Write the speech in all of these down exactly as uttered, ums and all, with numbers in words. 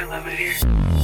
love it here.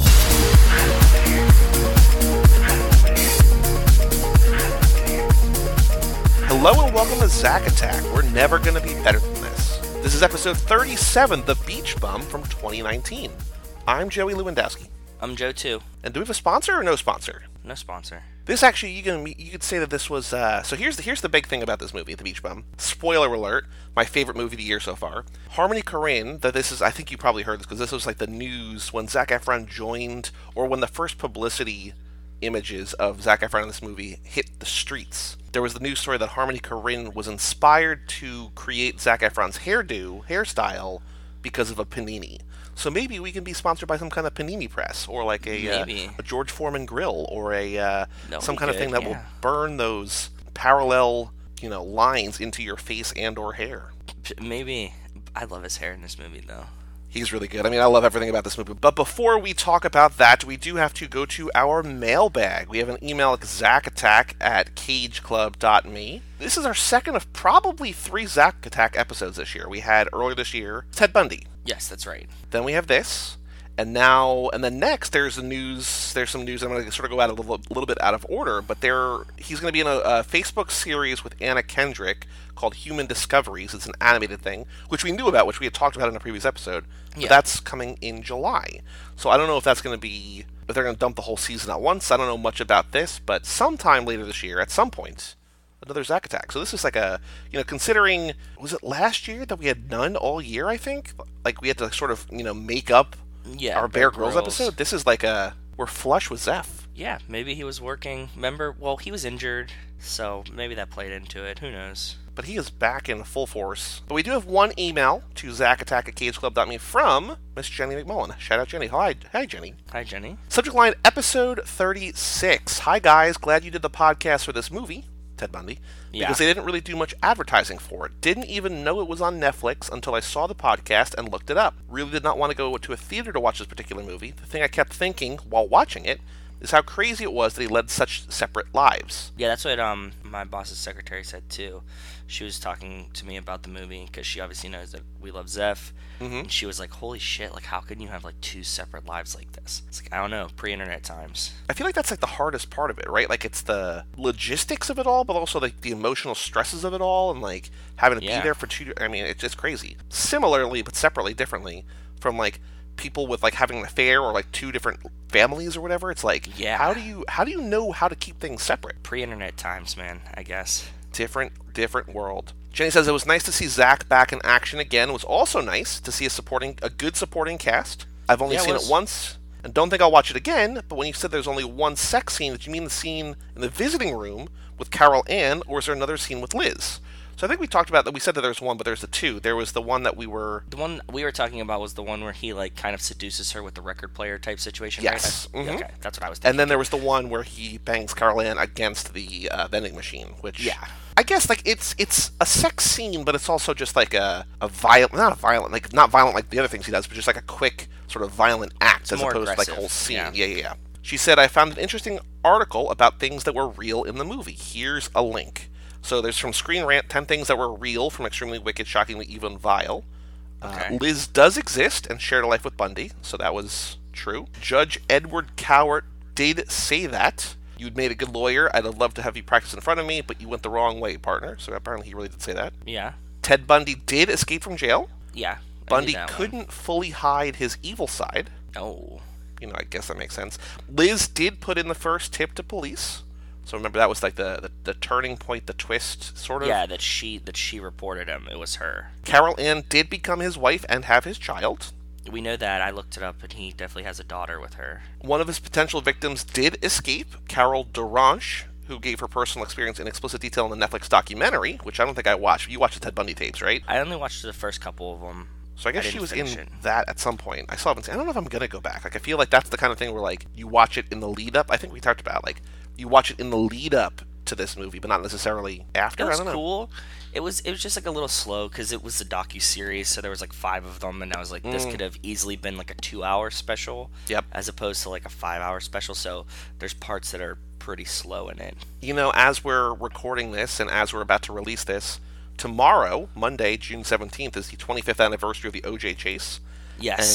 Hello and welcome to Zack Attack. We're never going to be better than this. This is episode thirty-seven, The Beach Bum from twenty nineteen. I'm Joey Lewandowski. I'm Joe too. And do we have a sponsor or no sponsor? No sponsor. This actually, you can you could say that this was, uh, so here's the, here's the big thing about this movie, The Beach Bum. Spoiler alert, my favorite movie of the year so far. Harmony Korine, that this is, I think you probably heard this, because this was like the news when Zac Efron joined, or when the first publicity images of Zac Efron in this movie hit the streets. There was the news story that Harmony Korine was inspired to create Zac Efron's hairdo, hairstyle, because of a panini. So maybe we can be sponsored by some kind of panini press, or like a, uh, a George Foreman grill, or a uh, some kind good, of thing that yeah. will burn those parallel, you know, lines into your face and or hair. Maybe. I love his hair in this movie, though. He's really good. I mean, I love everything about this movie. But before we talk about that, we do have to go to our mailbag. We have an email at zackattack at cageclub dot me. This is our second of probably three Zack Attack episodes this year. We had earlier this year Ted Bundy. Yes, that's right. Then we have this, and now, and then next, there's the news. There's some news. I'm going to sort of go out a little, a little bit out of order, but there, he's going to be in a, a Facebook series with Anna Kendrick called Human Discoveries. It's an animated thing, which we knew about, which we had talked about in a previous episode. But Yeah. that's coming in July. So I don't know if that's going to be, if they're going to dump the whole season at once. I don't know much about this, but sometime later this year, at some point, another Zack Attack. So this is like a, you know, considering, was it last year that we had none all year, I think? Like, we had to sort of, you know, make up Yeah, our Bear Grylls episode. This is like a, we're flush with Zeph. Yeah, maybe he was working. Remember, well, he was injured, so maybe that played into it. Who knows? But he is back in full force. But we do have one email to zackattack at cageclub dot me from Miss Jenny McMullen. Shout out, Jenny. Hi, hi, Jenny. Hi, Jenny. Subject line, episode thirty-six. Hi, guys. Glad you did the podcast for this movie, Ted Bundy, Yeah. because they didn't really do much advertising for it. Didn't even know it was on Netflix until I saw the podcast and looked it up. Really did not want to go to a theater to watch this particular movie. The thing I kept thinking while watching it is how crazy it was that he led such separate lives. Yeah, that's what um my boss's secretary said too. She was talking to me about the movie because she obviously knows that we love Zeph. Mm-hmm. And she was like, holy shit, like how can you have like two separate lives like this? It's like, I don't know, pre-internet times. I feel like that's like the hardest part of it, right? Like it's the logistics of it all, but also like the emotional stresses of it all, and like having to Yeah. be there for two. I mean, it's just crazy. Similarly, but separately, differently, from like people with like having an affair or like two different families or whatever. It's like, Yeah. how do you how do you know how to keep things separate? Pre-internet times, man, I guess. Different, different world. Jenny says it was nice to see Zach back in action again. It was also nice to see a supporting, a good supporting cast. I've only Yeah, it seen it was. once, and don't think I'll watch it again. But when you said there's only one sex scene, did you mean the scene in the visiting room with Carol Ann, or is there another scene with Liz? So I think we talked about that. We said that there's one, but there's the two. There was the one that we were. The one we were talking about was the one where he like kind of seduces her with the record player type situation. Yes. Right? Mhm. Okay, that's what I was thinking. And then there was the one where he bangs Carol Ann against the uh, vending machine, which Yeah. I guess like it's it's a sex scene, but it's also just like a a violent, not a violent, like not violent like the other things he does, but just like a quick sort of violent act as more opposed to like a aggressive, whole scene. yeah. Yeah, yeah, yeah. She said, I found an interesting article about things that were real in the movie. Here's a link. So there's from Screen Rant, ten things that were real from Extremely Wicked, Shockingly Evil, and Vile. Okay. Uh, Liz does exist and shared a life with Bundy, so that was true. Judge Edward Cowart did say that. You'd made a good lawyer. I'd have loved to have you practice in front of me, but you went the wrong way, partner. So apparently he really did say that. Yeah. Ted Bundy did escape from jail. Yeah. I Bundy knew that one. couldn't fully hide his evil side. Oh. You know, I guess that makes sense. Liz did put in the first tip to police. So remember, that was like the, the, the turning point, the twist, sort of. Yeah, that she that she reported him. It was her. Carol Ann did become his wife and have his child. We know that. I looked it up, and he definitely has a daughter with her. One of his potential victims did escape, Carol Duranche, who gave her personal experience in explicit detail in the Netflix documentary, which I don't think I watched. You watched the Ted Bundy tapes, right? I only watched the first couple of them. So I guess I she didn't was in finish it. that at some point. I still haven't seen. I don't know if I'm gonna go back. Like I feel like that's the kind of thing where like you watch it in the lead up. I think we talked about like you watch it in the lead up to this movie, but not necessarily after. It was I don't know. cool. It was it was just like a little slow because it was a docu series, so there was like five of them, and I was like, this Mm. could have easily been like a two-hour special, Yep. as opposed to like a five-hour special. So there's parts that are pretty slow in it. You know, as we're recording this and as we're about to release this, tomorrow, Monday, June seventeenth, is the twenty-fifth anniversary of the O J chase. Yes. And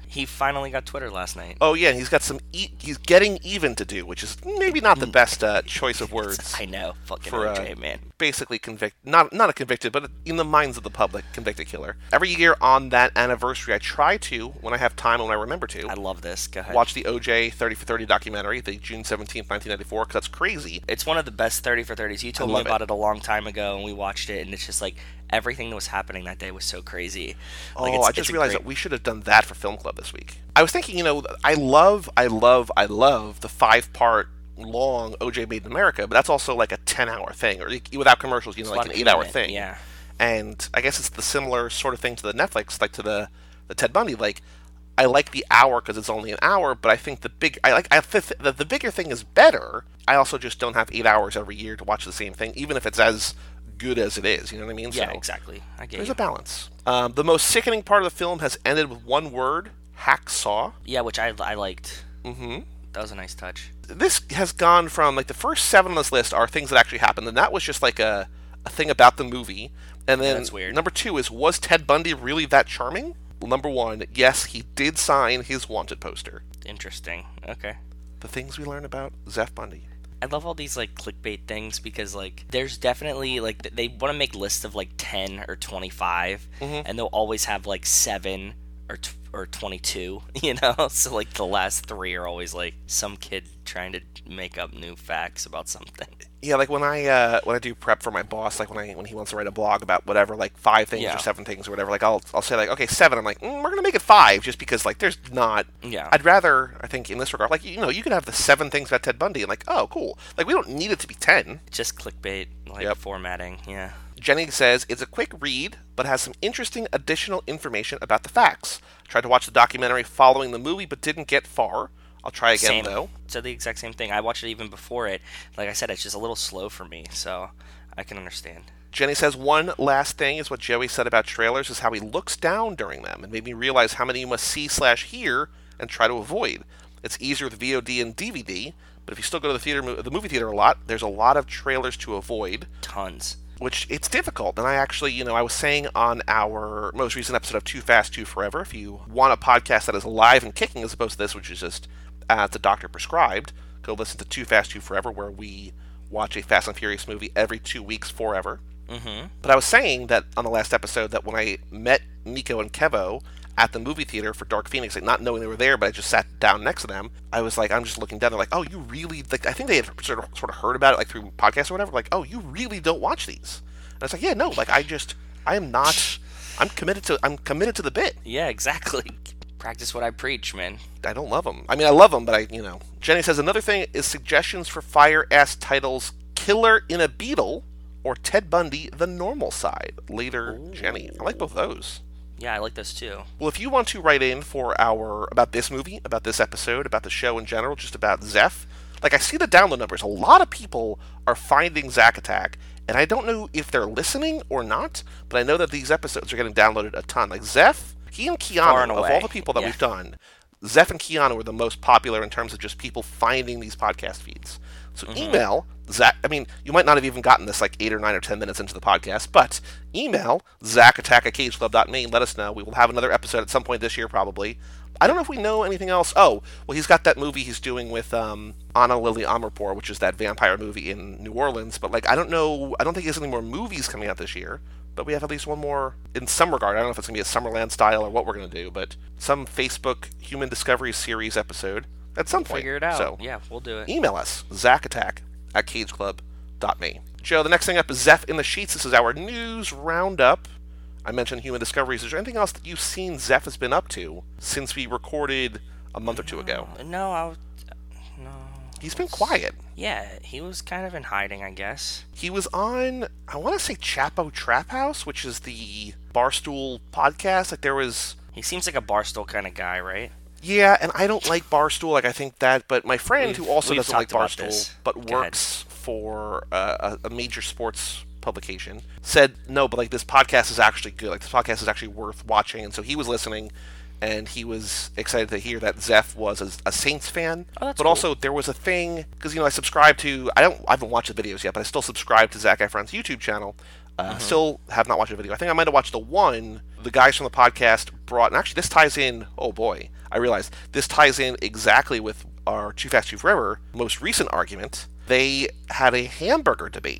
He finally got Twitter last night. Oh yeah, and he's got some. E- he's getting even to do, which is maybe not the best uh, choice of words. I know, fucking for, O J, uh, man. Basically convict, not not a convicted, but in the minds of the public, convicted killer. Every year on that anniversary, I try to, when I have time and when I remember to, I love this. Go ahead. watch the O J thirty for thirty documentary, the June seventeenth, nineteen ninety-four, because that's crazy. It's one of the best thirty for thirties. You told I me love about it. it. a long time ago, and we watched it, and it's just like everything that was happening that day was so crazy. Like, Oh, it's, I just it's a realized great- that we should have done that for Film Club this week. I was thinking, you know, I love, I love, I love the five-part long O J Made in America, but that's also like a ten-hour thing, or without commercials, you know, It's a like lot an of eight-hour commitment, thing. Yeah. And I guess it's the similar sort of thing to the Netflix, like to the, the Ted Bundy. Like, I like the hour because it's only an hour, but I think the big, I like, I th- the, the bigger thing is better. I also just don't have eight hours every year to watch the same thing, even if it's as good as it is. You know what I mean? Yeah, So, exactly. I get there's you. a balance. Um, the most sickening part of the film has ended with one word: hacksaw. Yeah, which I, I liked. Mm-hmm. That was a nice touch. This has gone from like the first seven on this list are things that actually happened, and that was just like a, a thing about the movie. And then That's weird. number two is, was Ted Bundy really that charming? Well, number one, yes, he did sign his wanted poster. Interesting. Okay. The things we learn about Zeph Bundy. I love all these like clickbait things because like there's definitely like th- they want to make lists of like ten or twenty-five, Mhm. and they'll always have like seven or t- or twenty-two, you know. So like the last three are always like some kid trying to make up new facts about something. Yeah, like when I uh, when I do prep for my boss, like when I when he wants to write a blog about whatever, like five things Yeah. or seven things or whatever, like I'll I'll say like, okay, seven. I'm like, mm, we're gonna make it five, just because like there's not. Yeah. I'd rather, I think, in this regard, like you know, you could have the seven things about Ted Bundy, and like, oh, cool. Like we don't need it to be ten. Just clickbait like Yep. formatting. Yeah. Jenny says it's a quick read, but has some interesting additional information about the facts. Tried to watch the documentary following the movie, but didn't get far. I'll try again Same. though. So the exact same thing. I watched it even before it. Like I said, it's just a little slow for me, so I can understand. Jenny says one last thing is what Joey said about trailers is how he looks down during them, and made me realize how many you must see slash hear and try to avoid. It's easier with V O D and D V D, but if you still go to the theater, the movie theater a lot, there's a lot of trailers to avoid. Tons. Which it's difficult. And I actually, you know, I was saying on our most recent episode of Too Fast, Too Forever, if you want a podcast that is alive and kicking as opposed to this, which is just uh, the doctor prescribed, go listen to Too Fast, Too Forever, where we watch a Fast and Furious movie every two weeks forever. Mm-hmm. But I was saying that on the last episode that when I met Nico and Kevo at the movie theater for Dark Phoenix, like not knowing they were there, but I just sat down next to them, I was like, I'm just looking down, they're like, oh, you really, like, I think they had sort of, sort of heard about it, like, through podcasts or whatever, like, oh, you really don't watch these. And I was like, yeah, no, like, I just, I am not, I'm committed to, I'm committed to the bit. Yeah, exactly. Practice what I preach, man. I don't love them. I mean, I love them, but I, you know. Jenny says, another thing is suggestions for fire-ass titles, Killer in a Beetle, or Ted Bundy, The Normal Side. Later, Ooh. Jenny. I like both of those. Yeah, I like those too. Well, if you want to write in for our, about this movie, about this episode, about the show in general, just about Zeph, like, I see the download numbers. A lot of people are finding Zack Attack, and I don't know if they're listening or not, but I know that these episodes are getting downloaded a ton. Like, Zeph, he and Far and Keanu, of away. all the people that Yeah. we've done, Zeph and Keanu are the most popular in terms of just people finding these podcast feeds. So Mm-hmm. email Zach. I mean, you might not have even gotten this like eight or nine or ten minutes into the podcast, but email zackattack at cageclub dot me. Let us know. We will have another episode at some point this year, probably. I don't know if we know anything else. Oh, well, he's got that movie he's doing with um, Anna Lily Amirpour, which is that vampire movie in New Orleans. But like, I don't know. I don't think he has any more movies coming out this year. But we have at least one more in some regard. I don't know if it's gonna be a Summerland style or what we're gonna do, but some Facebook Human Discovery series episode at some point. Figure it out. So Yeah, we'll do it. email us, zackattack at cageclub dot me. Joe, the next thing up is Zeph in the Sheets. This is our news roundup. I mentioned Human Discoveries. Is there anything else that you've seen Zeph has been up to since we recorded a month or two ago? No, I was, no. He's been quiet. Yeah, he was kind of in hiding, I guess. He was on, I want to say Chapo Trap House, which is the Barstool podcast. Like there was, He seems like a barstool kind of guy, right? yeah, and I don't like Barstool. Like I think that, but my friend We've- who also we've doesn't like talked about Barstool, this. but Go ahead. works for uh, a, a major sports publication, said no, but like this podcast is actually good. Like this podcast is actually worth watching. And so he was listening, and he was excited to hear that Zeph was a, a Saints fan. Oh, that's but cool. also there was a thing because you know I subscribe to I don't I haven't watched the videos yet, but I still subscribe to Zac Efron's YouTube channel. Uh, Still have not watched a video. I think I might have watched the one, the guys from the podcast brought, and actually this ties in, oh boy, I realized, this ties in exactly with our Too Fast, Too Forever most recent argument. They had a hamburger debate.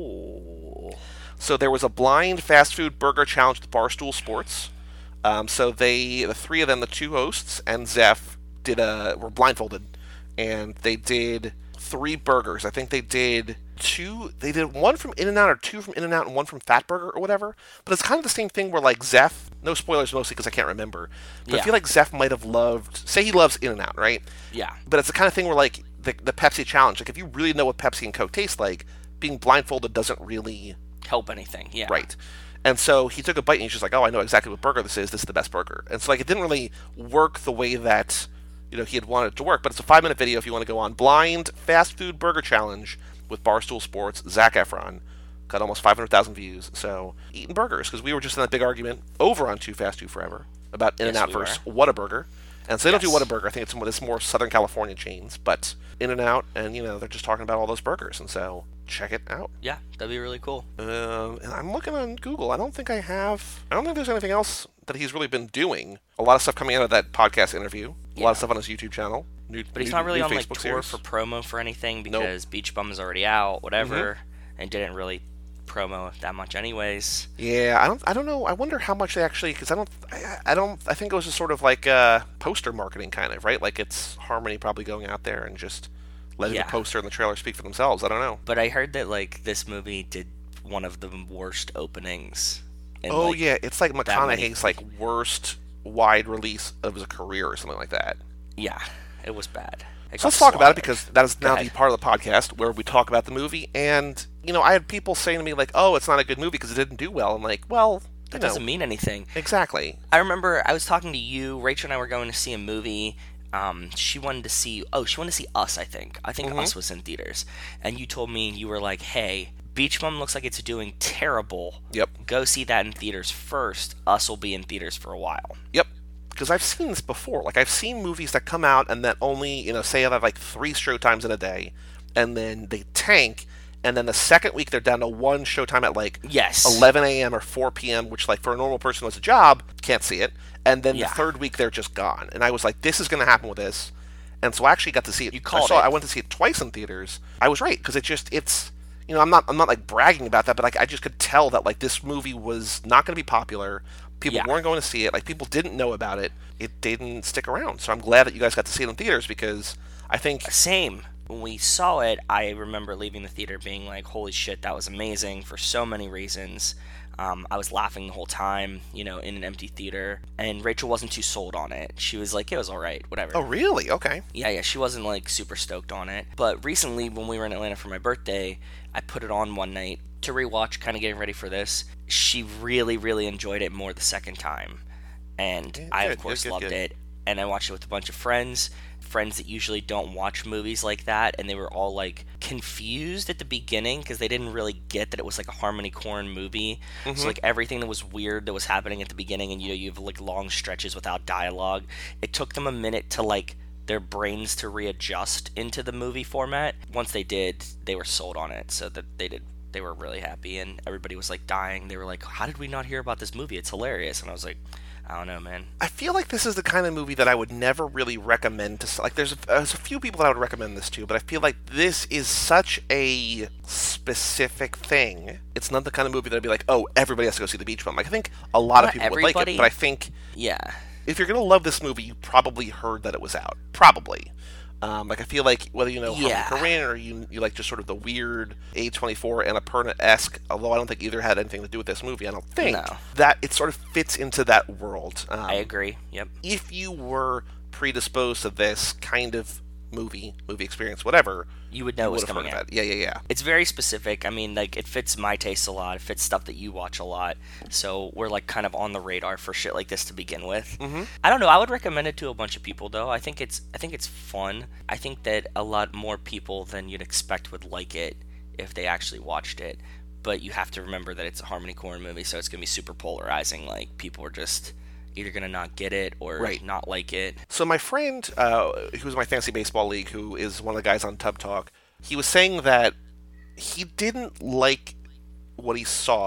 Oh. So there was a blind fast food burger challenge with Barstool Sports. Um, so they, the three of them, the two hosts and Zeph, did a were blindfolded, and they did three burgers. I think they did two. They did one from In-N-Out or two from In-N-Out and one from Fatburger or whatever. But it's kind of the same thing where like Zeph. No spoilers mostly because I can't remember. But Yeah. I feel like Zeph might have loved. Say he loves In-N-Out, right? Yeah. But it's the kind of thing where like the the Pepsi challenge. Like if you really know what Pepsi and Coke taste like, being blindfolded doesn't really Help anything. Yeah. right. And so he took a bite and he's just like, oh, I know exactly what burger this is. This is the best burger. And so like it didn't really work the way that, you know, he had wanted it to work. But it's a five minute video if you want to go on. Blind fast food burger challenge with Barstool Sports, Zac Efron. Got almost five hundred thousand views. So eating burgers, because we were just in that big argument over on Too Fast, Too Forever about In-N-Out we versus Whataburger. And so they don't Yes. do Whataburger. I think it's more, it's more Southern California chains. But In-N-Out, and, you know, they're just talking about all those burgers. And so check it out. Yeah, that'd be really cool. Um, and I'm looking on Google. I don't think I have. I don't think there's anything else that he's really been doing. A lot of stuff coming out of that podcast interview. A lot Yeah. of stuff on his YouTube channel. New, But he's new- not really new on like Facebook tour series. for promo for anything because Beach Bum is already out, whatever, Mm-hmm. and didn't really promo that much anyways. Yeah, I don't. I don't know. I wonder how much they actually. Because I don't. I, I don't. I think it was just sort of like uh, poster marketing, kind of, right? Like it's Harmony probably going out there and just letting Yeah. the poster and the trailer speak for themselves. I don't know. But I heard that like this movie did one of the worst openings. in, Oh like, yeah, it's like many- McConaughey's like worst wide release of his career or something like that. Yeah, it was bad. It So got let's talk about it slaughtered. because that is now Go the ahead. part of the podcast where we talk about the movie. And, you know, I had people saying to me, like, oh, it's not a good movie because it didn't do well. I'm like, well, you That know, doesn't mean anything. exactly. I remember I was talking to you, Rachel and I were going to see a movie. Um, she wanted to see, oh, she wanted to see Us, I think. I think Mhm. Us was in theaters. And you told me, you were like, hey, Beach Bum looks like it's doing terrible. Yep. Go see that in theaters first. Us will be in theaters for a while. Yep. Because I've seen this before. Like, I've seen movies that come out and that only, you know, say I have like three showtimes in a day, and then they tank, and then the second week they're down to one showtime at like Yes. eleven a.m. or four p.m., which, like, for a normal person who has a job, can't see it. And then Yeah. the third week they're just gone. And I was like, this is going to happen with this. And so I actually got to see it. You called I saw it. I went to see it twice in theaters. I was right, because it just, it's, you know, I'm not, I'm not like bragging about that, but like I just could tell that like this movie was not going to be popular. People Yeah. weren't going to see it. Like, people didn't know about it. It didn't stick around. So I'm glad that you guys got to see it in theaters, because I think Same. When we saw it, I remember leaving the theater being like, holy shit, that was amazing for so many reasons. Um, I was laughing the whole time, you know, in an empty theater. And Rachel wasn't too sold on it. She was like, it was alright, whatever. oh really? Okay. Yeah, yeah, she wasn't like super stoked on it. But recently, when we were in Atlanta for my birthday, I put it on one night to rewatch, kind of getting ready for this. She really, really enjoyed it more the second time. And Yeah, I, good, of course, good, good, loved good. it. And I watched it with a bunch of friends, friends that usually don't watch movies like that. And they were all like confused at the beginning because they didn't really get that it was like a Harmony Korine movie. Mhm. So, like, everything that was weird that was happening at the beginning, and you know, you have like long stretches without dialogue. It took them a minute to like their brains to readjust into the movie format. Once they did, they were sold on it, so that they did they were really happy, and everybody was like dying. They were like, how did we not hear about this movie? It's hilarious. And I was like, I don't know, man. I feel like this is the kind of movie that I would never really recommend to. Like, there's a, there's a few people that I would recommend this to, but I feel like this is such a specific thing. It's not the kind of movie that I'd be like, oh, everybody has to go see The Beach Bum. Like, I think a lot of Not people would like it, everybody. but I think Yeah. if you're gonna love this movie, you probably heard that it was out. Probably. Um, like, I feel like whether you know Yeah. Harmony Korine or you you like just sort of the weird A twenty-four Annapurna-esque, although I don't think either had anything to do with this movie, I don't think, No. that it sort of fits into that world. Um, I agree. Yep. if you were predisposed to this kind of movie, movie experience, whatever, You would know you it was would have coming heard out. of it. Yeah, yeah, yeah. It's very specific. I mean, like, it fits my taste a lot. It fits stuff that you watch a lot. So we're like kind of on the radar for shit like this to begin with. Mm-hmm. I don't know. I would recommend it to a bunch of people, though. I think it's I think it's fun. I think that a lot more people than you'd expect would like it if they actually watched it. But you have to remember that it's a Harmony Korine movie, so it's gonna be super polarizing. Like, people are just either gonna not get it or Right. not like it. So my friend, uh, who's in my fantasy baseball league, who is one of the guys on Tub Talk, he was saying that he didn't like what he saw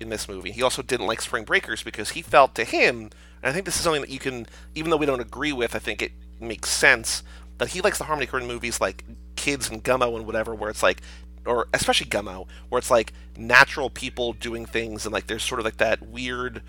in this movie. He also didn't like Spring Breakers because he felt to him, and I think this is something that you can, even though we don't agree with, I think it makes sense, that he likes the Harmony Korine movies like Kids and Gummo and whatever, where it's like, or especially Gummo, where it's like natural people doing things and like there's sort of like that weird,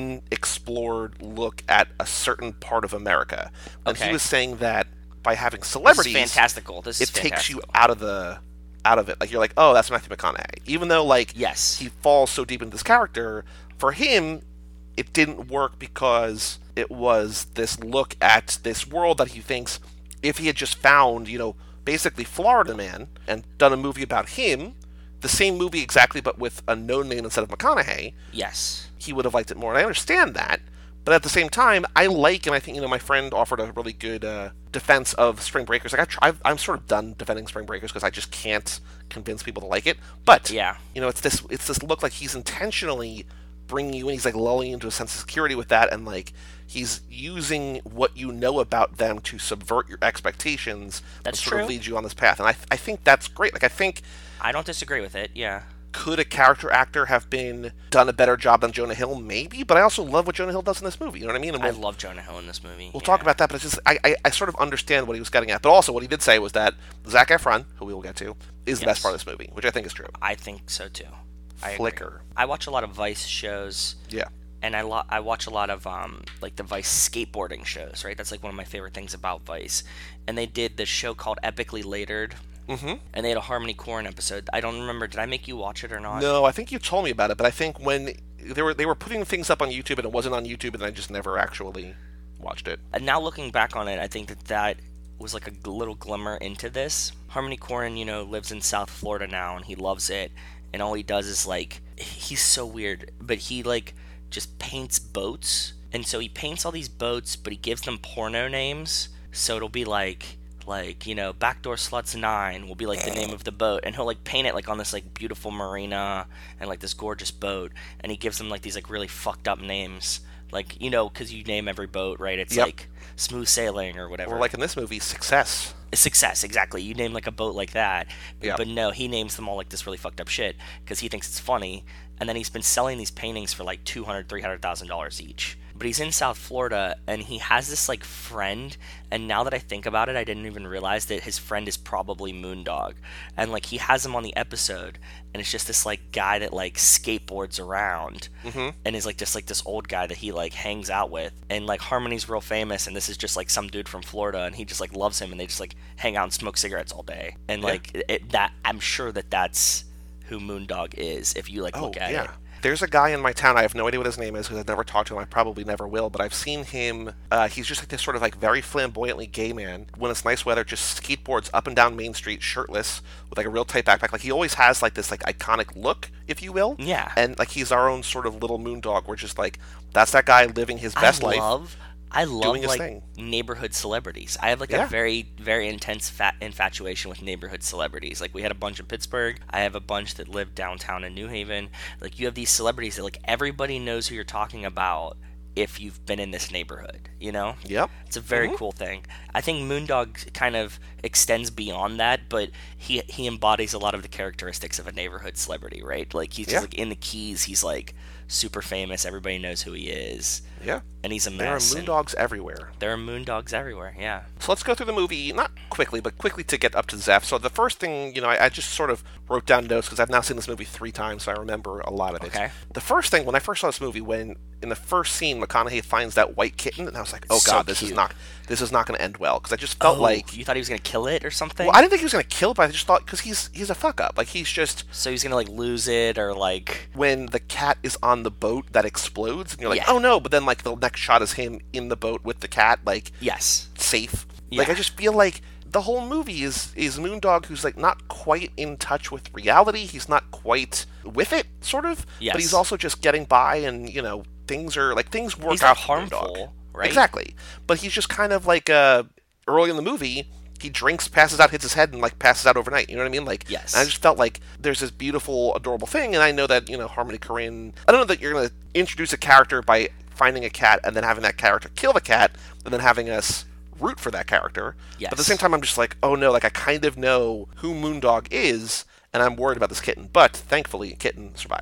unexplored look at a certain part of America. And Okay. he was saying that by having celebrities, This is fantastical. This is it takes you fantastical. out of the out of it. Like you're like, oh, that's Matthew McConaughey. Even though like Yes. he falls so deep into this character, for him, it didn't work because it was this look at this world that he thinks if he had just found, you know, basically Florida Man and done a movie about him, the same movie exactly but with a known name instead of McConaughey, Yes. he would have liked it more. And I understand that. But at the same time, I like, and I think, you know, my friend offered a really good uh, defense of Spring Breakers. Like, I try, I'm sort of done defending Spring Breakers because I just can't convince people to like it. But, Yeah. you know, it's this it's this look like he's intentionally bringing you in. He's, like, lulling you into a sense of security with that. And, like, he's using what you know about them to subvert your expectations. That's and sort true. of lead you on this path. And I, I think that's great. Like, I think... I don't disagree with it. Yeah. Could a character actor have been done a better job than Jonah Hill? Maybe, but I also love what Jonah Hill does in this movie. You know what I mean? And I we'll, love Jonah Hill in this movie. we'll yeah. talk about that, but it's just I, I, I sort of understand what he was getting at. But also, what he did say was that Zac Efron, who we will get to, is the Yes. best part of this movie, which I think is true. I think so too. I agree. Flicker, I watch a lot of Vice shows. yeah, And I lo- I watch a lot of um like the Vice skateboarding shows, right? That's like one of my favorite things about Vice. And they did this show called Epically Latered, mm-hmm. and they had a Harmony Korine episode. I don't remember. Did I make you watch it or not? No, I think you told me about it, but I think when they were they were putting things up on YouTube and it wasn't on YouTube, and I just never actually watched it. And now looking back on it, I think that that was like a gl- little glimmer into this. Harmony Korine, you know, lives in South Florida now, and he loves it. And all he does is like, he's so weird, but he like just paints boats. And so he paints all these boats, but he gives them porno names. So it'll be like, like, you know, Backdoor Sluts nine will be like the name of the boat. And he'll like paint it like on this like beautiful marina and like this gorgeous boat. And he gives them like these like really fucked up names. Like, you know, because you name every boat, right? It's Yep. like Smooth Sailing or whatever. Or like in this movie, Success. Success, exactly. You name like a boat like that. Yeah. But no, he names them all like this really fucked up shit because he thinks it's funny. And then he's been selling these paintings for like two hundred thousand dollars, three hundred thousand dollars each. But he's in South Florida and he has this like friend. And now that I think about it, I didn't even realize that his friend is probably Moondog. And like he has him on the episode, and it's just this like guy that like skateboards around Mm-hmm. and is like just like this old guy that he like hangs out with. And like Harmony's real famous, and this is just like some dude from Florida, and he just like loves him, and they just like hang out and smoke cigarettes all day. And Yeah. like it, that, I'm sure that that's who Moondog is if you like Oh, look at yeah. it. There's a guy in my town. I have no idea what his name is because I've never talked to him. I probably never will. But I've seen him. Uh, he's just like this sort of like very flamboyantly gay man. When it's nice weather, just skateboards up and down Main Street, shirtless, with like a real tight backpack. Like he always has like this like iconic look, if you will. Yeah. And like he's our own sort of little Moondog. We're just like that's that guy living his best I life. love I love doing his like thing. neighborhood celebrities. I have like Yeah. a very very intense fat infatuation with neighborhood celebrities. Like we had a bunch in Pittsburgh. I have a bunch that live downtown in New Haven. Like you have these celebrities that like everybody knows who you're talking about if you've been in this neighborhood, you know? Yep. It's a very Mhm. cool thing. I think Moondog kind of extends beyond that, but he he embodies a lot of the characteristics of a neighborhood celebrity, right? Like he's just Yeah. like in the Keys, he's like super famous. Everybody knows who he is, Yeah. and he's a There are mess. and Moondogs everywhere. There are Moondogs everywhere. Yeah. So let's go through the movie, not quickly, but quickly to get up to Zeph. So the first thing, you know, I, I just sort of wrote down notes because I've now seen this movie three times, so I remember a lot of it. Okay. The first thing, when I first saw this movie, when in the first scene McConaughey finds that white kitten, and I was like, oh So god, this cute. is not, this is not going to end well, because I just felt Oh, like, you thought he was gonna kill it or something. well, I didn't think he was going to kill it, but I just thought because he's he's a fuck up, like he's just So he's gonna like lose it or like. when the cat is on the boat that explodes, and you're like, Yeah. oh no, but then like the next shot is him in the boat with the cat, like Yes. safe. Like Yeah. I just feel like the whole movie is is Moondog who's like not quite in touch with reality. He's not quite with it, sort of. Yes. But he's also just getting by, and you know things are like things work He's out not for Moondog. harmful, right? Exactly. But he's just kind of like uh early in the movie. He drinks, passes out, hits his head, and like passes out overnight. You know what I mean? Like, Yes. I just felt like there's this beautiful, adorable thing, and I know that you know Harmony Korine. I don't know that you're going to introduce a character by finding a cat and then having that character kill the cat, and then having us root for that character. Yes. But at the same time, I'm just like, oh no, like I kind of know who Moondog is, and I'm worried about this kitten. But thankfully, Kitten survives.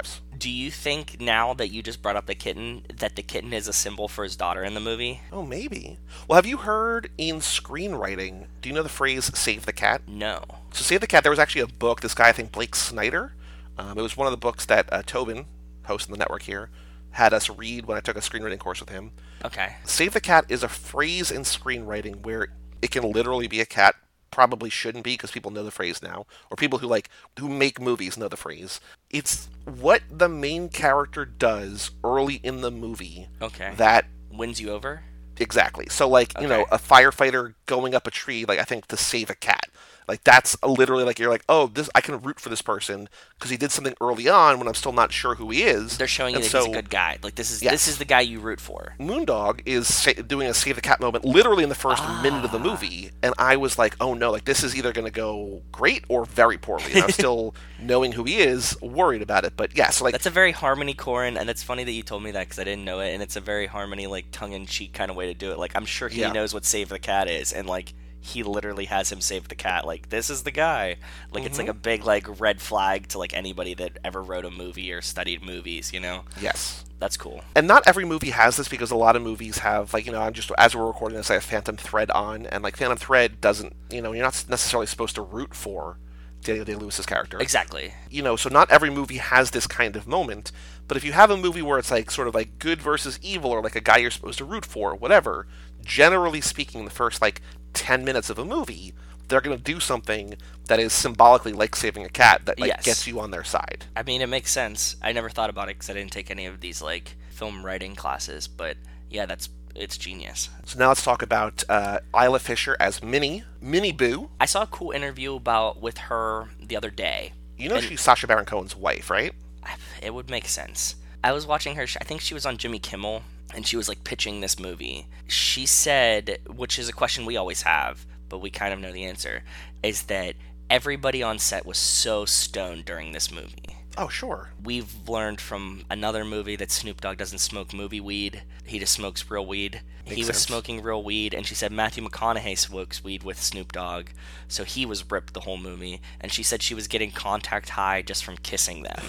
Do you think now that you just brought up the kitten, that the kitten is a symbol for his daughter in the movie? Oh, maybe. Well, have you heard in screenwriting, do you know the phrase save the cat? No. So Save the Cat, there was actually a book, this guy, I think Blake Snyder, um, it was one of the books that uh, Tobin, host on the network here, had us read when I took a screenwriting course with him. Okay. Save the cat is a phrase in screenwriting where it can literally be a cat, probably shouldn't be because people know the phrase now, or people who like who make movies know the phrase. It's what the main character does early in the movie. Okay. That wins you over? Exactly. So like, you Okay. know, a firefighter going up a tree, like I think to save a cat. Like that's a, literally like you're like, oh, this I can root for this person because he did something early on when I'm still not sure who he is. They're showing you And that so, he's a good guy. Like this is Yes. this is the guy you root for. Moondog is sa- doing a save the cat moment literally in the first minute of the movie, and I was like, oh no, like this is either going to go great or very poorly. And I'm still knowing who he is, worried about it. But yeah, so like That's a very Harmony Korine, and it's funny that you told me that because I didn't know it, and it's a very Harmony like tongue-in-cheek kind of way to do it. Like I'm sure he Yeah. knows what save the cat is, and like he literally has him save the cat. Like this is the guy. Like it's like a big like red flag to like anybody that ever wrote a movie or studied movies. You know, yes. that's cool. And not every movie has this because a lot of movies have, like, you know, I'm just, as we're recording this, I have Phantom Thread on, and, like, Phantom Thread doesn't, you know, you're not necessarily supposed to root for Daniel Day-Lewis's character. Exactly. You know, so not every movie has this kind of moment, but if you have a movie where it's, like, sort of, like, good versus evil, or, like, a guy you're supposed to root for, or whatever, generally speaking, the first, like, ten minutes of a movie, they're going to do something that is symbolically like saving a cat that, like, Yes. gets you on their side. I mean, it makes sense. I never thought about it because I didn't take any of these like film writing classes, but yeah, that's it's genius. So now let's talk about uh, Isla Fisher as Minnie. Minnie Boo. I saw a cool interview about with her the other day. You know And- she's Sacha Baron Cohen's wife, right? It would make sense. I was watching her. I think she was on Jimmy Kimmel, and she was like pitching this movie. She said, which is a question we always have, but we kind of know the answer, is that everybody on set was so stoned during this movie. Oh, sure. We've learned from another movie that Snoop Dogg doesn't smoke movie weed. He just smokes real weed. Makes he was sense. smoking real weed, and she said Matthew McConaughey smokes weed with Snoop Dogg, so he was ripped the whole movie. And she said she was getting contact high just from kissing them.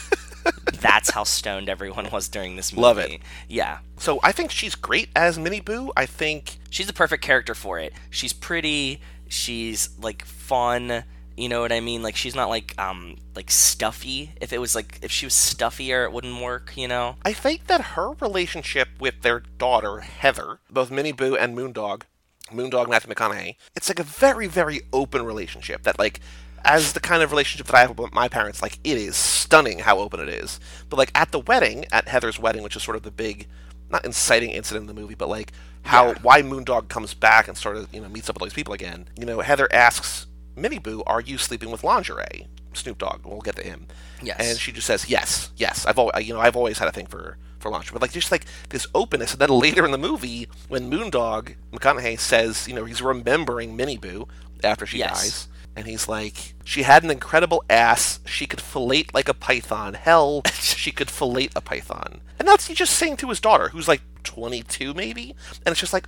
That's how stoned everyone was during this movie. Love it. Yeah. So I think she's great as Minnie Boo. I think She's the perfect character for it. She's pretty, she's like fun, you know what I mean? Like she's not like um like stuffy. If it was like if she was stuffier it wouldn't work, you know? I think that her relationship with their daughter Heather, both Minnie Boo and Moondog, Moondog Matthew McConaughey, it's like a very very open relationship that like. As the kind of relationship that I have with my parents, like, it is stunning how open it is. But, like, at the wedding, at Heather's wedding, which is sort of the big, not inciting incident in the movie, but, like, how, Yeah. why Moondog comes back and sort of, you know, meets up with all these people again. You know, Heather asks Minnie Boo, are you sleeping with lingerie? Snoop Dogg, we'll get to him. Yes. And she just says, yes, yes. I've always, you know, I've always had a thing for, for lingerie. But, like, just, like, this openness. And then later in the movie, when Moondog, McConaughey, says, you know, he's remembering Minnie Boo after she Yes. dies. And he's like, she had an incredible ass. She could fillet like a python. Hell, she could fillet a python. And that's he just saying to his daughter, who's like twenty-two maybe. And it's just like,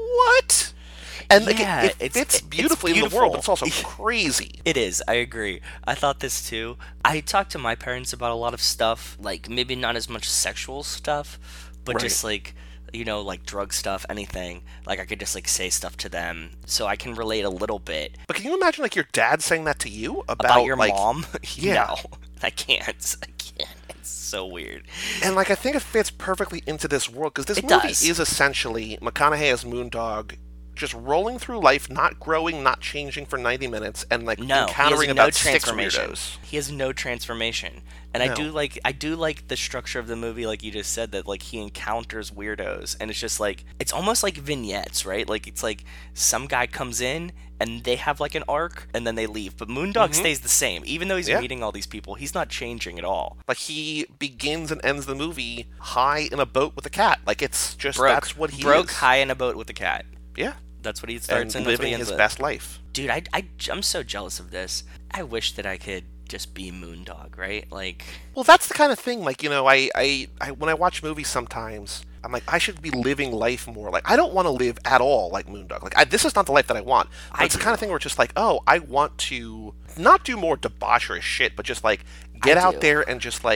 what? And like, Yeah, it, it it's- fits it's beautifully in the world, but it's beautiful. also crazy. It is. I agree. I thought this too. I talked to my parents about a lot of stuff, like maybe not as much sexual stuff, but Right. just like, you know, like drug stuff, anything. Like I could just like say stuff to them, so I can relate a little bit. But can you imagine like your dad saying that to you about, About your like, mom? yeah. No, I can't. I can't. It's so weird. And like I think it fits perfectly into this world because this It movie does. is essentially McConaughey as Moondog, just rolling through life, not growing, not changing for ninety minutes, and like No, he encountering has no about six transformation. weirdos. He has no transformation, and I No. do like I do like the structure of the movie, like you just said, that like he encounters weirdos, and it's just like it's almost like vignettes, right? Like it's like some guy comes in and they have like an arc, and then they leave, but Moondog stays the same, even though he's Yeah. meeting all these people. He's not changing at all. Like he begins and ends the movie high in a boat with a cat. Like it's just Broke, that's what he broke is. high in a boat with a cat. Yeah, That's what he and starts and, that's what he living ends his with. best life. Dude, I, I, I'm so jealous of this. I wish that I could just be Moondog, right? Like, Well, that's the kind of thing. Like you know, I, I, I when I watch movies sometimes. I'm like, I should be living life more. Like, I don't want to live at all like Moondog. Like, I, this is not the life that I want. But I it's the do. kind of thing where it's just like, oh, I want to not do more debaucherous shit, but just like get I out do. there and just like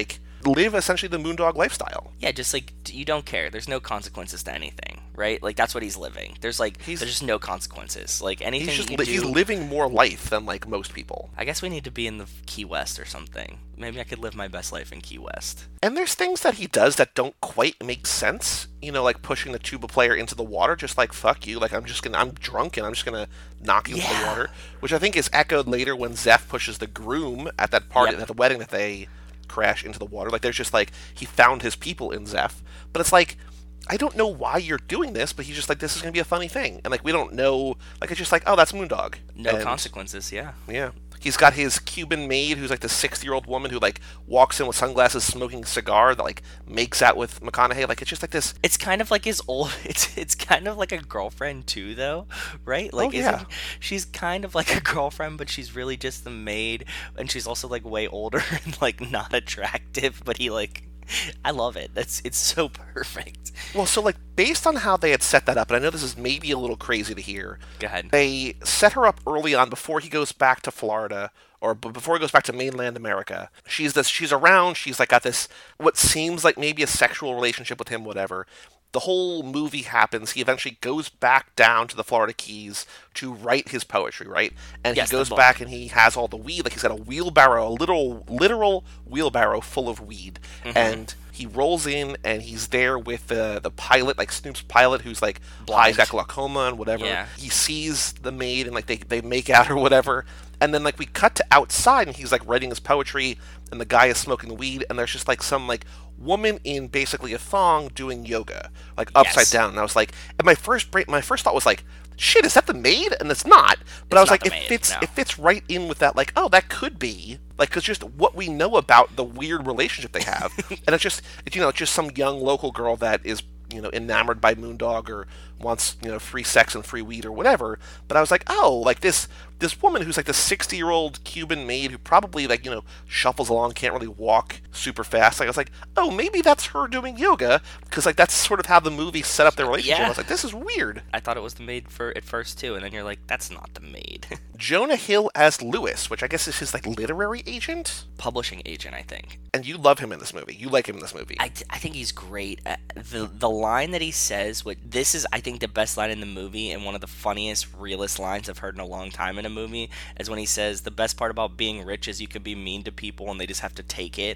live essentially the Moondog lifestyle. Yeah, just like you don't care. There's no consequences to anything, right? Like that's what he's living. There's like He's- there's just no consequences. Like anything He's just you li- do. he's living more life than like most people. I guess we need to be in the Key West or something. Maybe I could live my best life in Key West. And there's things that he does that don't quite make sense. You know, like pushing the tuba player into the water, just like fuck you. Like I'm just gonna, I'm drunk and I'm just gonna knock you into the Yeah. water. Which I think is echoed later when Zeph pushes the groom at that party, Yep. at the wedding that they crash into the water. Like there's just like he found his people in Zeph, but it's like I don't know why you're doing this, but he's just like this is gonna be a funny thing, and like we don't know. Like it's just like oh that's Moondog. No And- consequences, yeah. Yeah. He's got his Cuban maid, who's like the sixty-year-old woman who like walks in with sunglasses, smoking a cigar that like makes out with McConaughey. Like it's just like this. It's kind of like his old. It's it's kind of like a girlfriend too, though, right? Like, Oh, yeah. isn't she's kind of like a girlfriend, but she's really just the maid, and she's also like way older and like not attractive. But he like, I love it. That's it's so perfect. Well, so like based on how they had set that up, and I know this is maybe a little crazy to hear. Go ahead. They set her up early on before he goes back to Florida, or b- before he goes back to mainland America. She's this. She's around. She's like got this what seems like maybe a sexual relationship with him. Whatever. The whole movie happens. He eventually goes back down to the Florida Keys to write his poetry, right? And Yes, he the goes book. back and he has all the weed. Like he's got a wheelbarrow, a literal, literal wheelbarrow full of weed. Mm-hmm. And he rolls in and he's there with the the pilot, like Snoop's pilot, who's like Blind. high's got glaucoma and whatever. Yeah. He sees the maid and like they, they make out or whatever. And then like we cut to outside and he's like writing his poetry and the guy is smoking weed and there's just like some like woman in basically a thong doing yoga, like upside Yes. down. And I was like, and my first break, my first thought was like, shit, is that the maid? And it's not. But I was not like, the it maid, fits. no. It fits right in with that. Like, oh, that could be like because just what we know about the weird relationship they have, and it's just it's, you know it's just some young local girl that is you know enamored by Moondog or wants you know free sex and free weed or whatever. But I was like, oh, like this this woman who's like the sixty year old Cuban maid who probably like you know shuffles along, can't really walk super fast. Like I was like, oh, maybe that's her doing yoga because like that's sort of how the movie set up their relationship. Yeah. I was like, this is weird. I thought it was the maid for at first too, and then you're like, that's not the maid. Jonah Hill as Lewis, which I guess is his like literary agent, Publishing agent, I think. and you love him in this movie. You like him in this movie. I, I think he's great. Uh, the the line that he says, what this is, I think, the best line in the movie, and one of the funniest, realest lines I've heard in a long time in a movie, is when he says, "The best part about being rich is you can be mean to people and they just have to take it."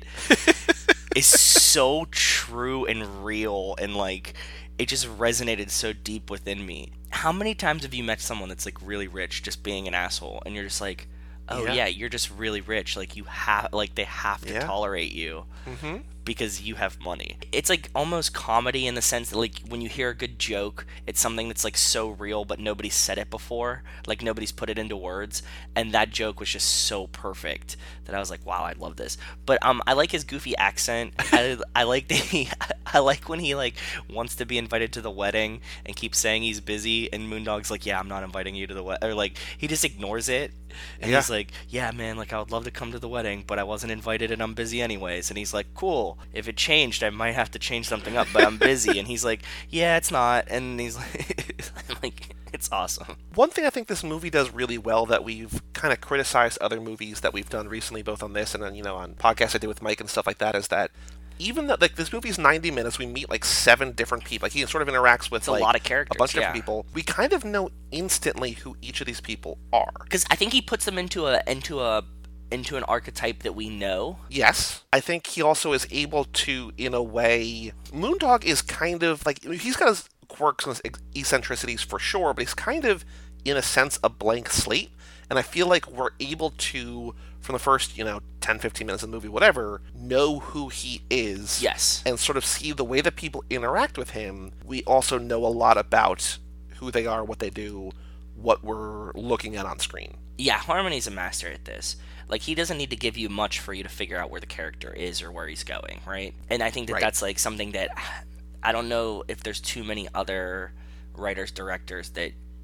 It's so true and real, and like it just resonated so deep within me. How many times have you met someone that's like really rich, just being an asshole, and you're just like, oh Yeah. yeah, you're just really rich. Like you have, like they have to Yeah. tolerate you Mm-hmm. because you have money. It's like almost comedy in the sense that like when you hear a good joke, it's something that's like so real but nobody's said it before. Like nobody's put it into words, and that joke was just so perfect that I was like, wow, I love this. But um I like his goofy accent. I, I like that he I like when he like wants to be invited to the wedding and keeps saying he's busy, and Moondog's like, yeah, I'm not inviting you to the wedding, or like he just ignores it. And Yeah. he's like, yeah, man, like I would love to come to the wedding, but I wasn't invited and I'm busy anyways. And he's like, cool. If it changed, I might have to change something up, but I'm busy. And he's like, yeah, it's not. And he's like, like it's awesome. One thing I think this movie does really well that we've kind of criticized other movies that we've done recently, both on this and then, you know, on podcasts I did with Mike and stuff like that, is that even though like this movie's ninety minutes, we meet like seven different people. Like he sort of interacts with It's a like lot of characters, a bunch of yeah. different people. We kind of know instantly who each of these people are. Because I think he puts them into a into a into an archetype that we know. Yes, I think he also is able to, in a way, Moondog is kind of like he's got his quirks and his eccentricities for sure, but he's kind of, in a sense, a blank slate. And I feel like we're able to, from the first, you know, ten, fifteen minutes of the movie, whatever, know who he is. Yes. And sort of see the way that people interact with him. We also know a lot about who they are, what they do, what we're looking at on screen. Yeah, Harmony's a master at this. Like, he doesn't need to give you much for you to figure out where the character is or where he's going, right? And I think that Right. that's, like, something that I don't know if there's too many other writers, directors that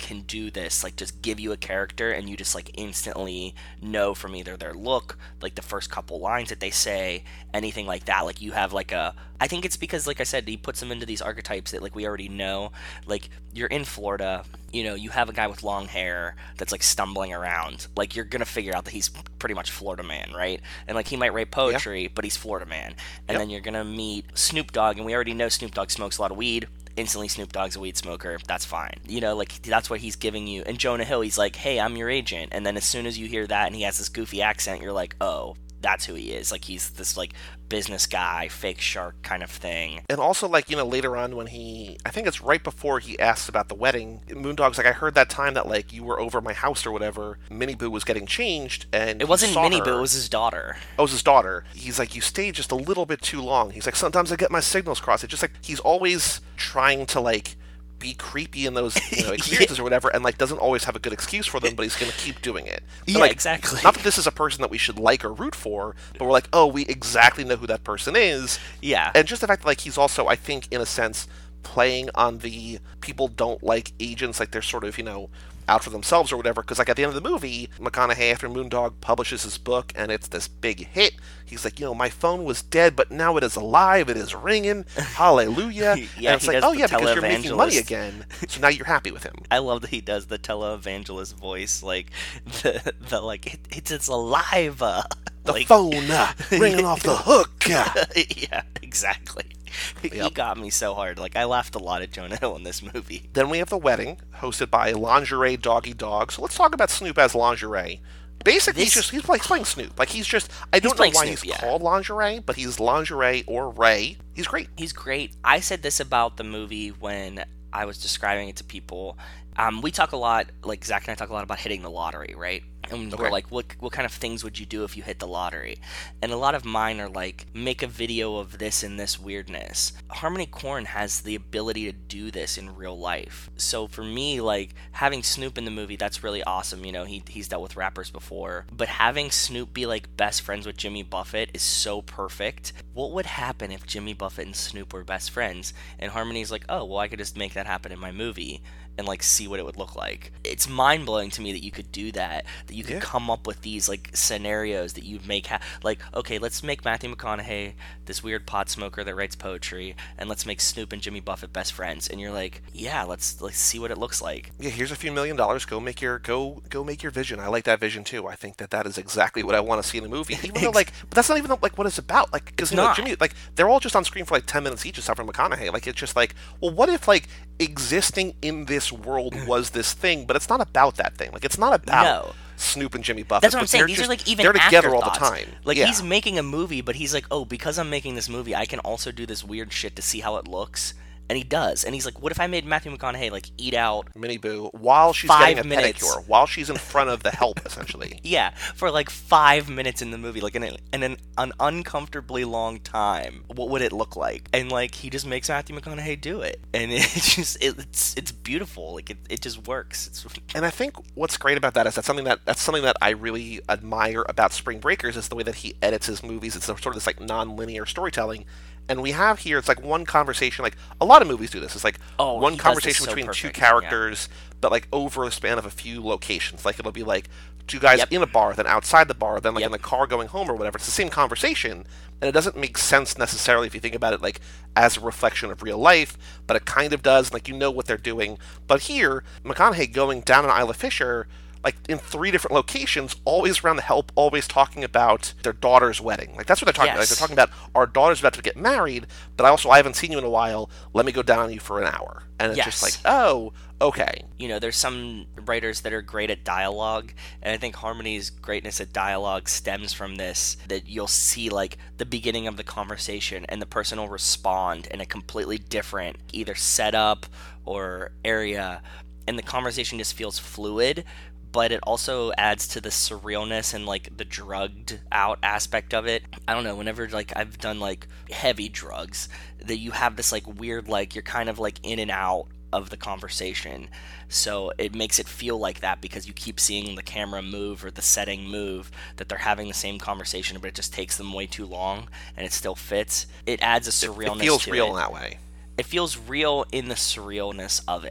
can do this, like just give you a character and you just like instantly know from either their look, like the first couple lines that they say, anything like that. Like you have like a, I think it's because, like I said, he puts them into these archetypes that like we already know. Like you're in Florida, you know, you have a guy with long hair that's like stumbling around. Like you're gonna figure out that he's pretty much Florida man, right? And like he might write poetry, yeah. but he's Florida man. And yep. then you're gonna meet Snoop Dogg, and we already know Snoop Dogg smokes a lot of weed. Instantly Snoop Dogg's a weed smoker. That's fine. You know, like that's what he's giving you. And Jonah Hill, he's like, hey, I'm your agent. And then as soon as you hear that and he has this goofy accent, you're like, oh, that's who he is. Like he's this like business guy, fake shark kind of thing. And also, like, you know, later on when he, I think it's right before he asks about the wedding, Moondog's like, I heard that time that like you were over my house or whatever, Minnie Boo was getting changed, and it wasn't Minnie Boo, it was his daughter. Oh, it was his daughter. He's like, you stayed just a little bit too long. He's like, sometimes I get my signals crossed. It's just like he's always trying to like be creepy in those, you know, experiences yeah. or whatever, and like doesn't always have a good excuse for them, but he's gonna keep doing it. And, yeah, like, exactly. Not that this is a person that we should like or root for, but we're like, oh, we exactly know who that person is. Yeah. And just the fact that like he's also, I think, in a sense, playing on the people don't like agents, like they're sort of, you know, out for themselves or whatever, because like at the end of the movie, McConaughey, after Moondog publishes his book and it's this big hit, he's like, you know, my phone was dead, but now it is alive, it is ringing, hallelujah. yeah, and it's like, oh yeah, because you're making money again, so now you're happy with him. I love that he does the televangelist voice, like the the like it, it's it's alive, uh, the like, phone uh, ringing off the hook. Yeah, exactly. Yep. He got me so hard. Like, I laughed a lot at Jonah Hill in this movie. Then we have the wedding, hosted by Lingerie Doggy Dog. So let's talk about Snoop as Lingerie. Basically, this... he's just he's playing, he's playing Snoop. Like, he's just, I don't know why Snoop, he's yeah. called Lingerie, but he's Lingerie or Ray. He's great. He's great. I said this about the movie when I was describing it to people. Um, we talk a lot, like Zach and I talk a lot about hitting the lottery, right? And okay. we're like, what what kind of things would you do if you hit the lottery? And a lot of mine are like, make a video of this and this weirdness. Harmony Korine has the ability to do this in real life. So for me, like, having Snoop in the movie, that's really awesome. You know, he he's dealt with rappers before. But having Snoop be, like, best friends with Jimmy Buffett is so perfect. What would happen if Jimmy Buffett and Snoop were best friends? And Harmony's like, oh, well, I could just make that happen in my movie and like see what it would look like. It's mind-blowing to me that you could do that, that you could yeah. come up with these like scenarios that you make ha- like, okay, let's make Matthew McConaughey this weird pot smoker that writes poetry, and let's make Snoop and Jimmy Buffett best friends. And you're like, yeah, let's let's see what it looks like. Yeah, here's a few million dollars. Go make your go go make your vision. I like that vision too. I think that that is exactly what I want to see in a movie. Even though like, but that's not even like what it's about. Like, because you know, like, Jimmy, like they're all just on screen for like ten minutes each, except for McConaughey. Like, it's just like, well, what if like existing in this world was this thing, but it's not about that thing. Like, it's not about no. Snoop and Jimmy Buffett. That's what I'm saying. These just, are like even they're together all the time. Like, yeah. he's making a movie, but he's like, oh, because I'm making this movie, I can also do this weird shit to see how it looks. And he does. And he's like, what if I made Matthew McConaughey, like, eat out Minnie Boo while she's five getting a minutes. pedicure, while she's in front of the help, essentially. Yeah, for like five minutes in the movie, like in, a, in an, an uncomfortably long time. What would it look like? And, like, he just makes Matthew McConaughey do it. And it's just, it, it's it's beautiful. Like, it, it just works. It's... And I think what's great about that is that's something that that's something that I really admire about Spring Breakers is the way that he edits his movies. It's sort of this, like, non-linear storytelling. And we have here, it's like one conversation, like a lot of movies do this. It's like oh, one conversation so between perfect. two characters, yeah. but like over a span of a few locations. Like it'll be like two guys yep. in a bar, then outside the bar, then like yep. in the car going home or whatever. It's the same conversation, and it doesn't make sense necessarily if you think about it like as a reflection of real life, but it kind of does. Like you know what they're doing. But here, McConaughey going down an Isla Fisher, like in three different locations, always around the help, always talking about their daughter's wedding. Like that's what they're talking yes. about. Like, they're talking about our daughter's about to get married, but I also I haven't seen you in a while. Let me go down on you for an hour. And it's yes. just like, oh, okay. You know, there's some writers that are great at dialogue, and I think Harmony's greatness at dialogue stems from this, that you'll see like the beginning of the conversation and the person will respond in a completely different either setup or area, and the conversation just feels fluid. But it also adds to the surrealness and like the drugged out aspect of it. I don't know, whenever like I've done like heavy drugs, that you have this like weird, like you're kind of like in and out of the conversation. So it makes it feel like that because you keep seeing the camera move or the setting move, that they're having the same conversation, but it just takes them way too long and it still fits. It adds a surrealness to it. It feels real in that way. It feels real in the surrealness of it. Mm-hmm.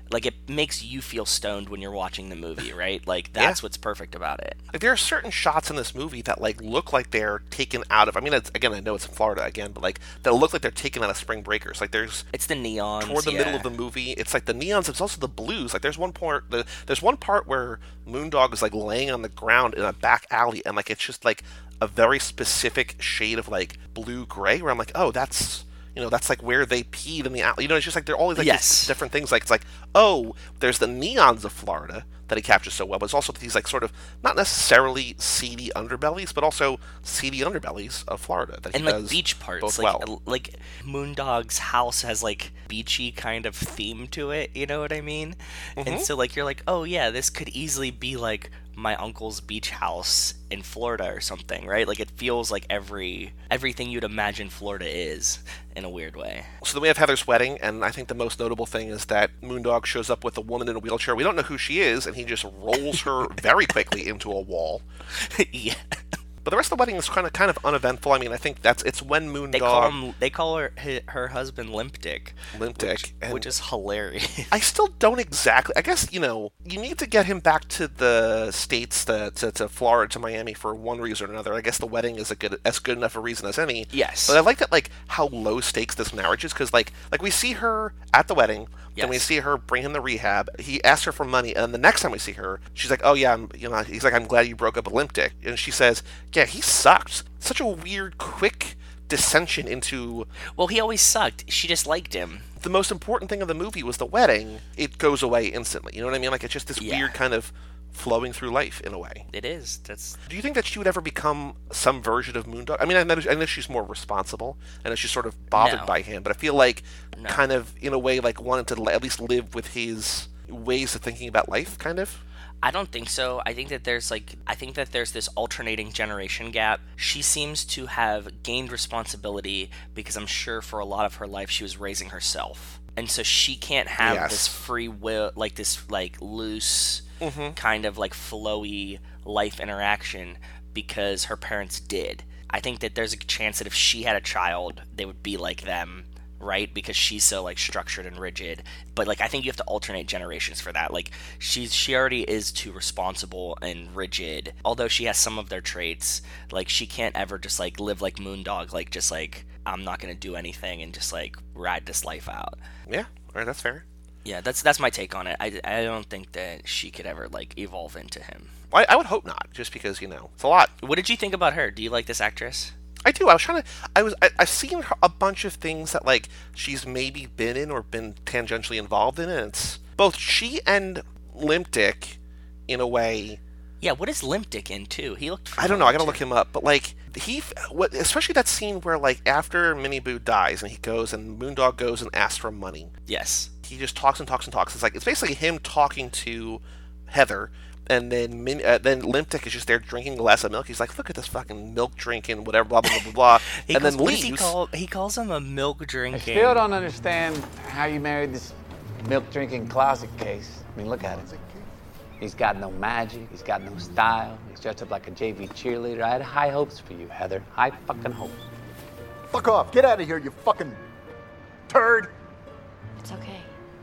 Like, it makes you feel stoned when you're watching the movie, right? Like, that's Yeah. what's perfect about it. Like, there are certain shots in this movie that like look like they're taken out of. I mean, it's, again, I know it's in Florida again, but like that look like they're taken out of Spring Breakers. Like there's It's the neons. toward the yeah. middle of the movie, it's like the neons. It's also the blues. Like there's one part, the, there's one part where Moondog is like laying on the ground in a back alley, and like it's just like a very specific shade of like blue gray. Where I'm like, oh, that's. You know, that's like where they peed in the alley. You know, it's just like they're always like Yes. these different things. Like it's like, oh, there's the neons of Florida that he captures so well, but it's also these like sort of not necessarily seedy underbellies, but also seedy underbellies of Florida that he And like does beach parts, both like well. like Moondog's house has like beachy kind of theme to it. You know what I mean? Mm-hmm. And so like you're like, oh yeah, this could easily be like my uncle's beach house in Florida or something, right? Like it feels like every everything you'd imagine Florida is in a weird way. So then we have Heather's wedding, and I think the most notable thing is that Moondog shows up with a woman in a wheelchair. We don't know who she is, and he just rolls her very quickly into a wall. Yeah. But the rest of the wedding is kind of kind of uneventful. I mean, I think that's it's when Moondog They call him. They call her her, her husband Limp Dick, Limp Dick, which, and which is hilarious. I still don't exactly. I guess you know you need to get him back to the states, to, to, to Florida, to Miami for one reason or another. I guess the wedding is a good as good enough a reason as any. Yes. But I like that like how low stakes this marriage is, because like like we see her at the wedding, then we Yes. see her bring him the rehab. He asks her for money, and the next time we see her, she's like, "Oh yeah, I'm, you know," he's like, "I'm glad you broke up with Limp Dick," and she says, "Yeah, he sucked." Such a weird, quick dissension into Well, he always sucked. She just liked him. the most important thing of the movie was the wedding. It goes away instantly. You know what I mean? Like it's just this Yeah. weird kind of flowing through life in a way. It is. That's Do you think that she would ever become some version of Moondog? I mean, I know, I know she's more responsible. I know she's sort of bothered No. by him, but I feel like No. kind of in a way like wanted to li- at least live with his ways of thinking about life, kind of. I don't think so. I think that there's like I think that there's this alternating generation gap. She seems to have gained responsibility because I'm sure for a lot of her life she was raising herself. And so she can't have Yes. this free will, like this like loose Mm-hmm. kind of like flowy life interaction because her parents did. I think that there's a chance that if she had a child, they would be like them, right? Because she's so like structured and rigid. But like I think you have to alternate generations for that. Like she's she already is too responsible and rigid. Although she has some of their traits, like she can't ever just like live like Moondog, like just like I'm not gonna do anything and just like ride this life out. Yeah, all right, that's fair. Yeah, that's that's my take on it. I, I don't think that she could ever like evolve into him. I, I would hope not, just because you know it's a lot. What did you think about her? Do you like this actress? I do. I was trying to. I was. I, I've seen her, a bunch of things that like she's maybe been in or been tangentially involved in, and it's both she and Limp Dick, in a way. Yeah, what is Limp Dick in too? He looked. I don't know. I gotta familiar, look him up. But like he, what, especially that scene where like after Minnie Boo dies and he goes and Moondog goes and asks for money. too. Yes. He just talks and talks and talks. It's like it's basically him talking to Heather. And then, Min, uh, then Limp Dick is just there drinking a glass of milk. He's like, "Look at this fucking milk drinking, whatever, blah blah blah blah." blah. He and calls, then what does leaves. he call? He calls him a milk I drinking. still don't understand how you married this milk drinking closet case. I mean, look at him. He's got no magic. He's got no style. He's dressed up like a J V cheerleader. I had high hopes for you, Heather. High fucking hopes. Fuck off. Get out of here, you fucking turd. It's okay.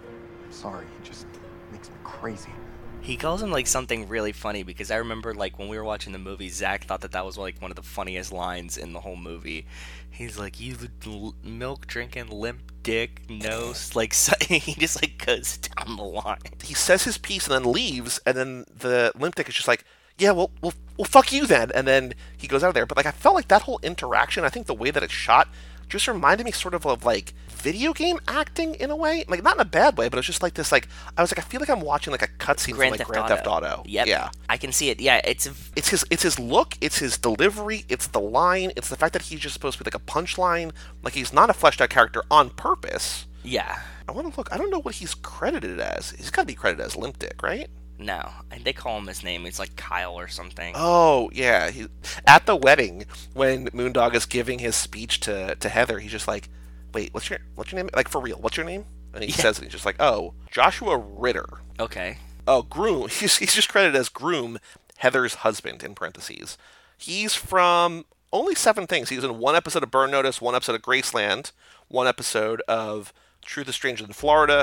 Sorry, it just makes me crazy. He calls him like something really funny because I remember like when we were watching the movie, Zach thought that that was like one of the funniest lines in the whole movie. He's like, "You l- milk drinking limp dick nose," like so, he just like goes down the line. He says his piece and then leaves, and then the Limp Dick is just like, "Yeah, well, well, well, fuck you then," and then he goes out of there. But like, I felt like that whole interaction, I think the way that it's shot, just reminded me sort of of like video game acting in a way, like not in a bad way, but it was just like this, like I was like, I feel like I'm watching like a cutscene from Grand like Theft Grand Auto. Theft Auto. Yep. Yeah. I can see it. Yeah, it's It's his, it's his look, it's his delivery, it's the line, it's the fact that he's just supposed to be like a punchline, like he's not a fleshed out character on purpose. yeah. I want to look. I don't know what he's credited as. He's got to be credited as Limp Dick, right? No, and they call him his name. It's like Kyle or something. Oh yeah, he, at the wedding when Moondog is giving his speech to, to Heather, he's just like, "Wait, what's your what's your name? Like for real, what's your name?" And he Yeah. says it. He's just like, "Oh, Joshua Ritter." Okay. Oh, Groom. He's he's just credited as Groom, Heather's husband in parentheses. He's from only seven things. He was in one episode of Burn Notice, one episode of Graceland, one episode of Truth is Stranger Than Florida,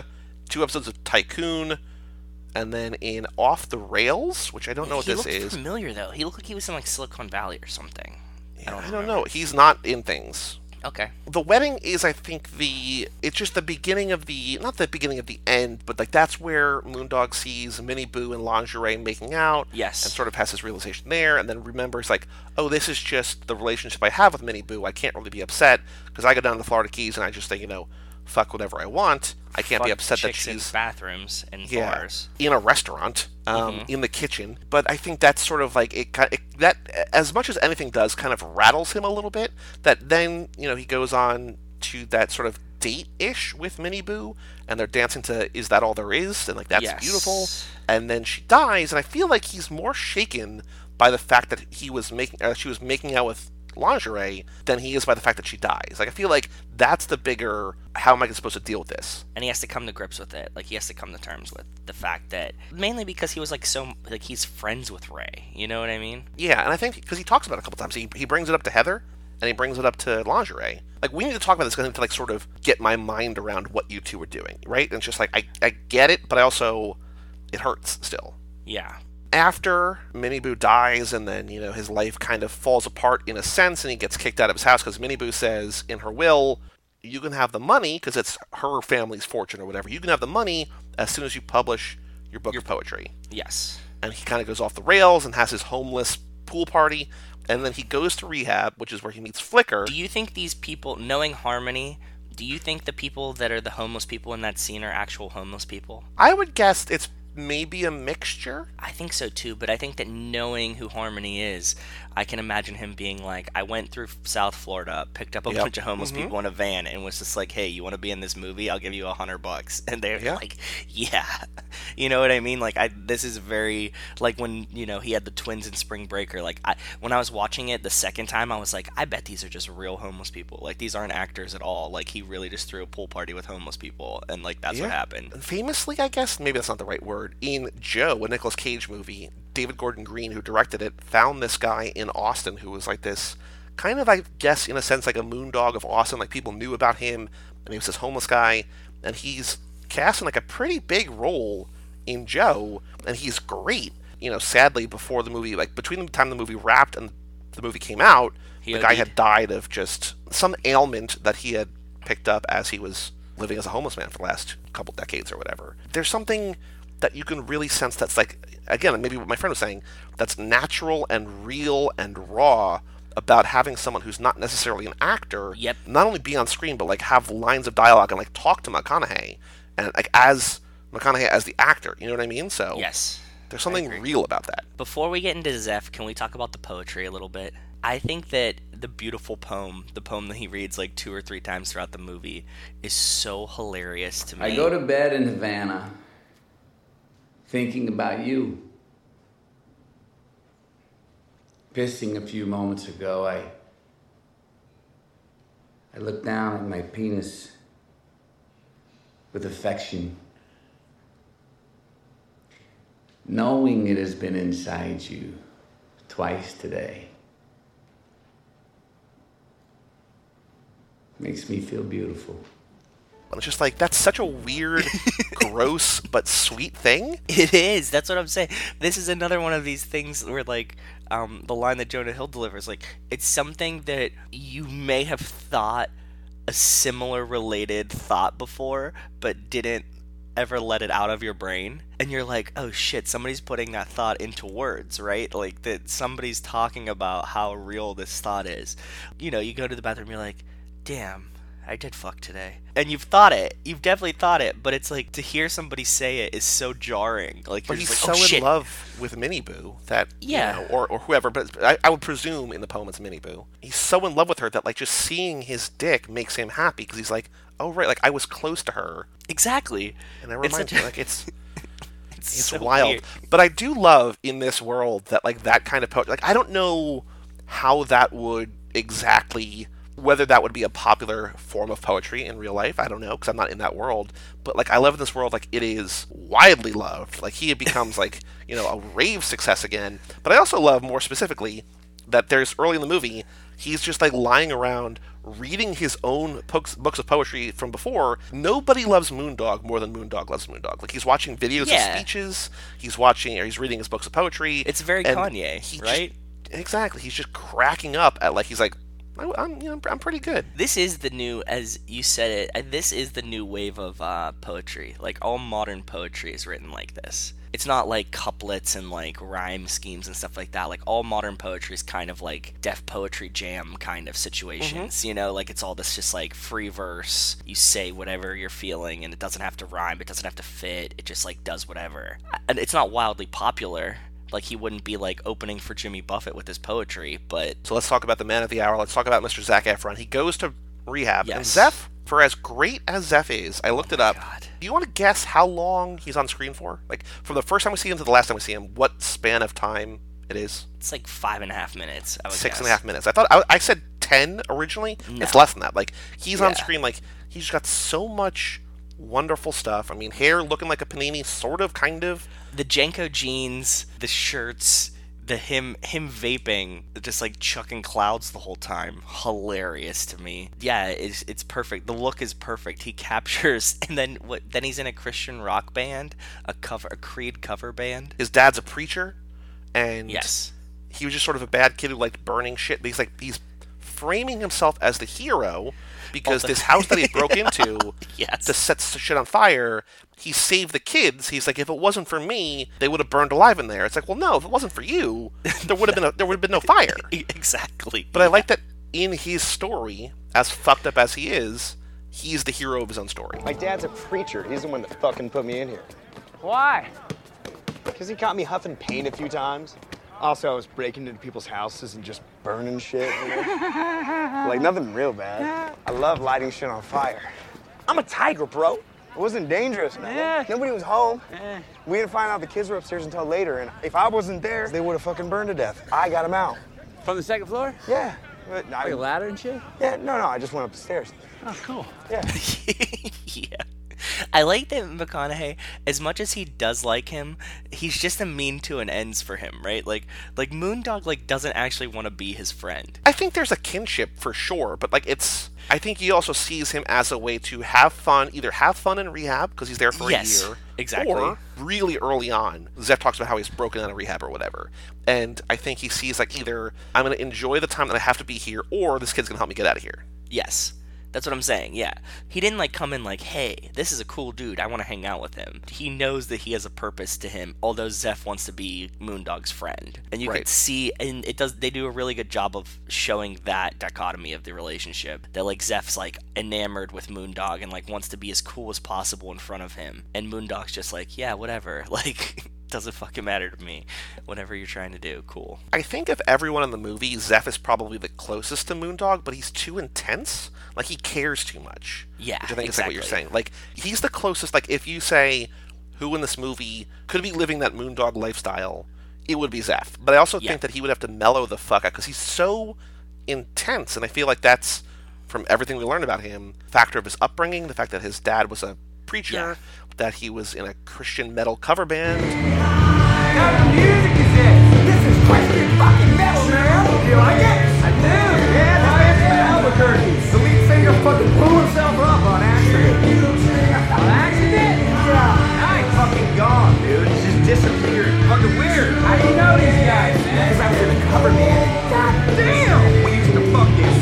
two episodes of Tycoon, and then in Off the Rails, which I don't know what he this looked is. familiar though. He looked like he was in like Silicon Valley or something. Yeah, I don't, I don't know. He's not in things. Okay. The wedding is, I think, the it's just the beginning of the not the beginning of the end, but like that's where Moondog sees Minnie Boo in lingerie making out. Yes. And sort of has his realization there, and then remembers like, oh, this is just the relationship I have with Minnie Boo. I can't really be upset because I go down to the Florida Keys and I just think, you know, fuck whatever I want. I can't Fuck be upset that chicks in she's bathrooms and yeah, bars in a restaurant, um, Mhm. in the kitchen. But I think that's sort of like it, it. That as much as anything does, kind of rattles him a little bit. That then you know he goes on to that sort of date-ish with Minnie Boo, and they're dancing to "Is That All There Is?" and like that's Yes. beautiful. And then she dies, and I feel like he's more shaken by the fact that he was making uh, she was making out with lingerie than he is by the fact that she dies. Like I feel like that's the bigger how am I supposed to deal with this? and he has to come to grips with it. Like he has to come to terms with the fact that mainly because he was like so like he's friends with Ray. You know what I mean? Yeah, and I think because he talks about it a couple times, he he brings it up to Heather and he brings it up to lingerie. Like we need to talk about this because I need to like sort of get my mind around what you two are doing, right? And it's just like I I get it, but I also it hurts still. Yeah. After Minnie Boo dies, and then you know his life kind of falls apart in a sense, and he gets kicked out of his house because Minnie Boo says in her will, "You can have the money because it's her family's fortune or whatever. You can have the money as soon as you publish your book Your- of poetry." Yes. And he kind of goes off the rails and has his homeless pool party, and then he goes to rehab, which is where he meets Flicker. Do you think these people, knowing Harmony, do you think the people that are the homeless people in that scene are actual homeless people? I would guess it's maybe a mixture. I think so too, but I think that knowing who Harmony is, I can imagine him being like, I went through South Florida, picked up a Yep. bunch of homeless Mhm. people in a van, and was just like, hey, you want to be in this movie? I'll give you a hundred bucks. And they're Yeah. like, yeah. You know what I mean? Like, I this is very, like when, you know, he had the twins in Spring Breaker. Like, I when I was watching it the second time, I was like, I bet these are just real homeless people. Like, these aren't actors at all. Like, he really just threw a pool party with homeless people, and, like, that's what Yeah. happened. Famously, I guess, maybe that's not the right word, in Joe, a Nicolas Cage movie, David Gordon Green, who directed it, found this guy in Austin who was like this, kind of, I guess, in a sense, like a moondog of Austin. Like, people knew about him, and he was this homeless guy, and he's cast in, like, a pretty big role in Joe, and he's great. You know, sadly, before the movie, like, between the time the movie wrapped and the movie came out, He the guy OD'd. had died of just some ailment that he had picked up as he was living as a homeless man for the last couple decades or whatever. There's something that you can really sense that's like, again, maybe what my friend was saying, that's natural and real and raw about having someone who's not necessarily an actor Yep. not only be on screen, but like have lines of dialogue and like talk to McConaughey and like as McConaughey as the actor, you know what I mean? So Yes. there's something agree. real about that. Before we get into Zeph, can we talk about the poetry a little bit? I think that the beautiful poem, the poem that he reads like two or three times throughout the movie, is so hilarious to me. I go to bed in Havana thinking about you. Pissing a few moments ago, I I looked down at my penis with affection, knowing it has been inside you twice today. Makes me feel beautiful. And it's just like, that's such a weird, gross, but sweet thing. It is. That's what I'm saying. This is another one of these things where, like, um, the line that Jonah Hill delivers, like, it's something that you may have thought a similar related thought before, but didn't ever let it out of your brain. And you're like, oh shit, somebody's putting that thought into words, right? Like, that somebody's talking about how real this thought is. You know, you go to the bathroom, you're like, damn, I did fuck today. And you've thought it. You've definitely thought it. But it's like, to hear somebody say it is so jarring. Like, But you're he's just so like, oh, in shit. love with Minnie Boo that, Yeah. you know, or, or whoever, but I, I would presume in the poem it's Minnie Boo. He's so in love with her that, like, just seeing his dick makes him happy because he's like, oh, right, like, I was close to her. Exactly. And that It's reminds such me, a- like, it's... It's, It's so wild. weird. But I do love in this world that, like, that kind of poetry. Like, I don't know how that would exactly, whether that would be a popular form of poetry in real life. I don't know, because I'm not in that world. But, like, I love in this world, like, it is widely loved. Like, he becomes, like, you know, a rave success again. But I also love, more specifically, that there's early in the movie, he's just like lying around reading his own books, books of poetry from before. Nobody loves Moondog more than Moondog loves Moondog. Like, he's watching videos Yeah. of speeches, he's watching, or he's reading his books of poetry. It's very and Kanye, he right? Just, exactly. He's just cracking up at, like, he's like, I, I'm, you know, I'm pretty good. This is the new, as you said it, uh, this is the new wave of uh, poetry. Like, all modern poetry is written like this. It's not like couplets and like rhyme schemes and stuff like that. Like, all modern poetry is kind of like Def Poetry Jam kind of situations. Mm-hmm. You know, like, it's all this just like free verse. You say whatever you're feeling, and it doesn't have to rhyme. It doesn't have to fit. It just like does whatever. And it's not wildly popular. Like, he wouldn't be like opening for Jimmy Buffett with his poetry, but So let's talk about the man of the hour. Let's talk about Mister Zac Efron. He goes to rehab. Yes. And Zeph, for as great as Zeph is, I looked it up. God. Do you want to guess how long he's on screen for? Like, from the first time we see him to the last time we see him, what span of time it is? It's like five and a half minutes. I would Six guess. and a half minutes. I thought I, I said ten originally. No. It's less than that. Like, he's on Yeah. screen. Like, he's got so much wonderful stuff. I mean, hair looking like a panini, sort of, kind of. The Jenko jeans, the shirts, the him him vaping, just like chucking clouds the whole time. Hilarious to me. Yeah, it's it's perfect. The look is perfect. He captures, and then what? Then he's in a Christian rock band, a cover, a Creed cover band. His dad's a preacher, and Yes. he was just sort of a bad kid who liked burning shit. But he's like he's framing himself as the hero because Oh, the- this house that he broke into Yes. to set shit on fire, he saved the kids. He's like, if it wasn't for me, they would have burned alive in there. It's like, well, no, if it wasn't for you, there would have been a, there would have been no fire. Exactly. But I like that in his story, as fucked up as he is, he's the hero of his own story. My dad's a preacher. He's the one that fucking put me in here. Why? Because he caught me huffing paint a few times. Also, I was breaking into people's houses and just burning shit, you know? Like, nothing real bad. I love lighting shit on fire. I'm a tiger, bro. It wasn't dangerous, man. Yeah. Nobody was home. Eh. We didn't find out the kids were upstairs until later, and if I wasn't there, they would have fucking burned to death. I got them out. From the second floor? Yeah. But I, Like a ladder and shit? yeah, no, no, I just went up the stairs. Oh, cool. Yeah. Yeah. I like that McConaughey, as much as he does like him, he's just a mean to an ends for him, right? Like, like Moondog, like, doesn't actually want to be his friend. I think there's a kinship for sure, but like it's. I think he also sees him as a way to have fun, either have fun in rehab because he's there for Yes, a year, exactly. or really early on, Zeph talks about how he's broken out of rehab or whatever, and I think he sees like either I'm going to enjoy the time that I have to be here, or this kid's going to help me get out of here. Yes. That's what I'm saying, yeah. He didn't, like, come in like, hey, this is a cool dude, I want to hang out with him. He knows that he has a purpose to him, although Zeph wants to be Moondog's friend. And you Right. can see, and it does, they do a really good job of showing that dichotomy of the relationship. That, like, Zeph's, like, enamored with Moondog and, like, wants to be as cool as possible in front of him. And Moondog's just like, yeah, whatever. Like, doesn't fucking matter to me. Whatever you're trying to do, cool. I think of everyone in the movie, Zeph is probably the closest to Moondog, but he's too intense. Like, he cares too much. Yeah, Which I think is like what you're exactly. saying. Like, he's the closest, like, if you say who in this movie could be living that Moondog lifestyle, it would be Zeph. But I also Yeah. think that he would have to mellow the fuck out, because he's so intense, and I feel like that's, from everything we learned about him, factor of his upbringing, the fact that his dad was a preacher, Yeah. that he was in a Christian metal cover band. What kind of music is this? This is Christian fucking metal, man! You like it? I do! Yeah, the band's from Albuquerque. The lead singer fucking blew himself up on accident. On accident? Yeah. I ain't fucking gone, dude. It's just disappeared. Fucking weird. How do you know these guys, man? Because I was in a cover band. God damn! We used to fucking...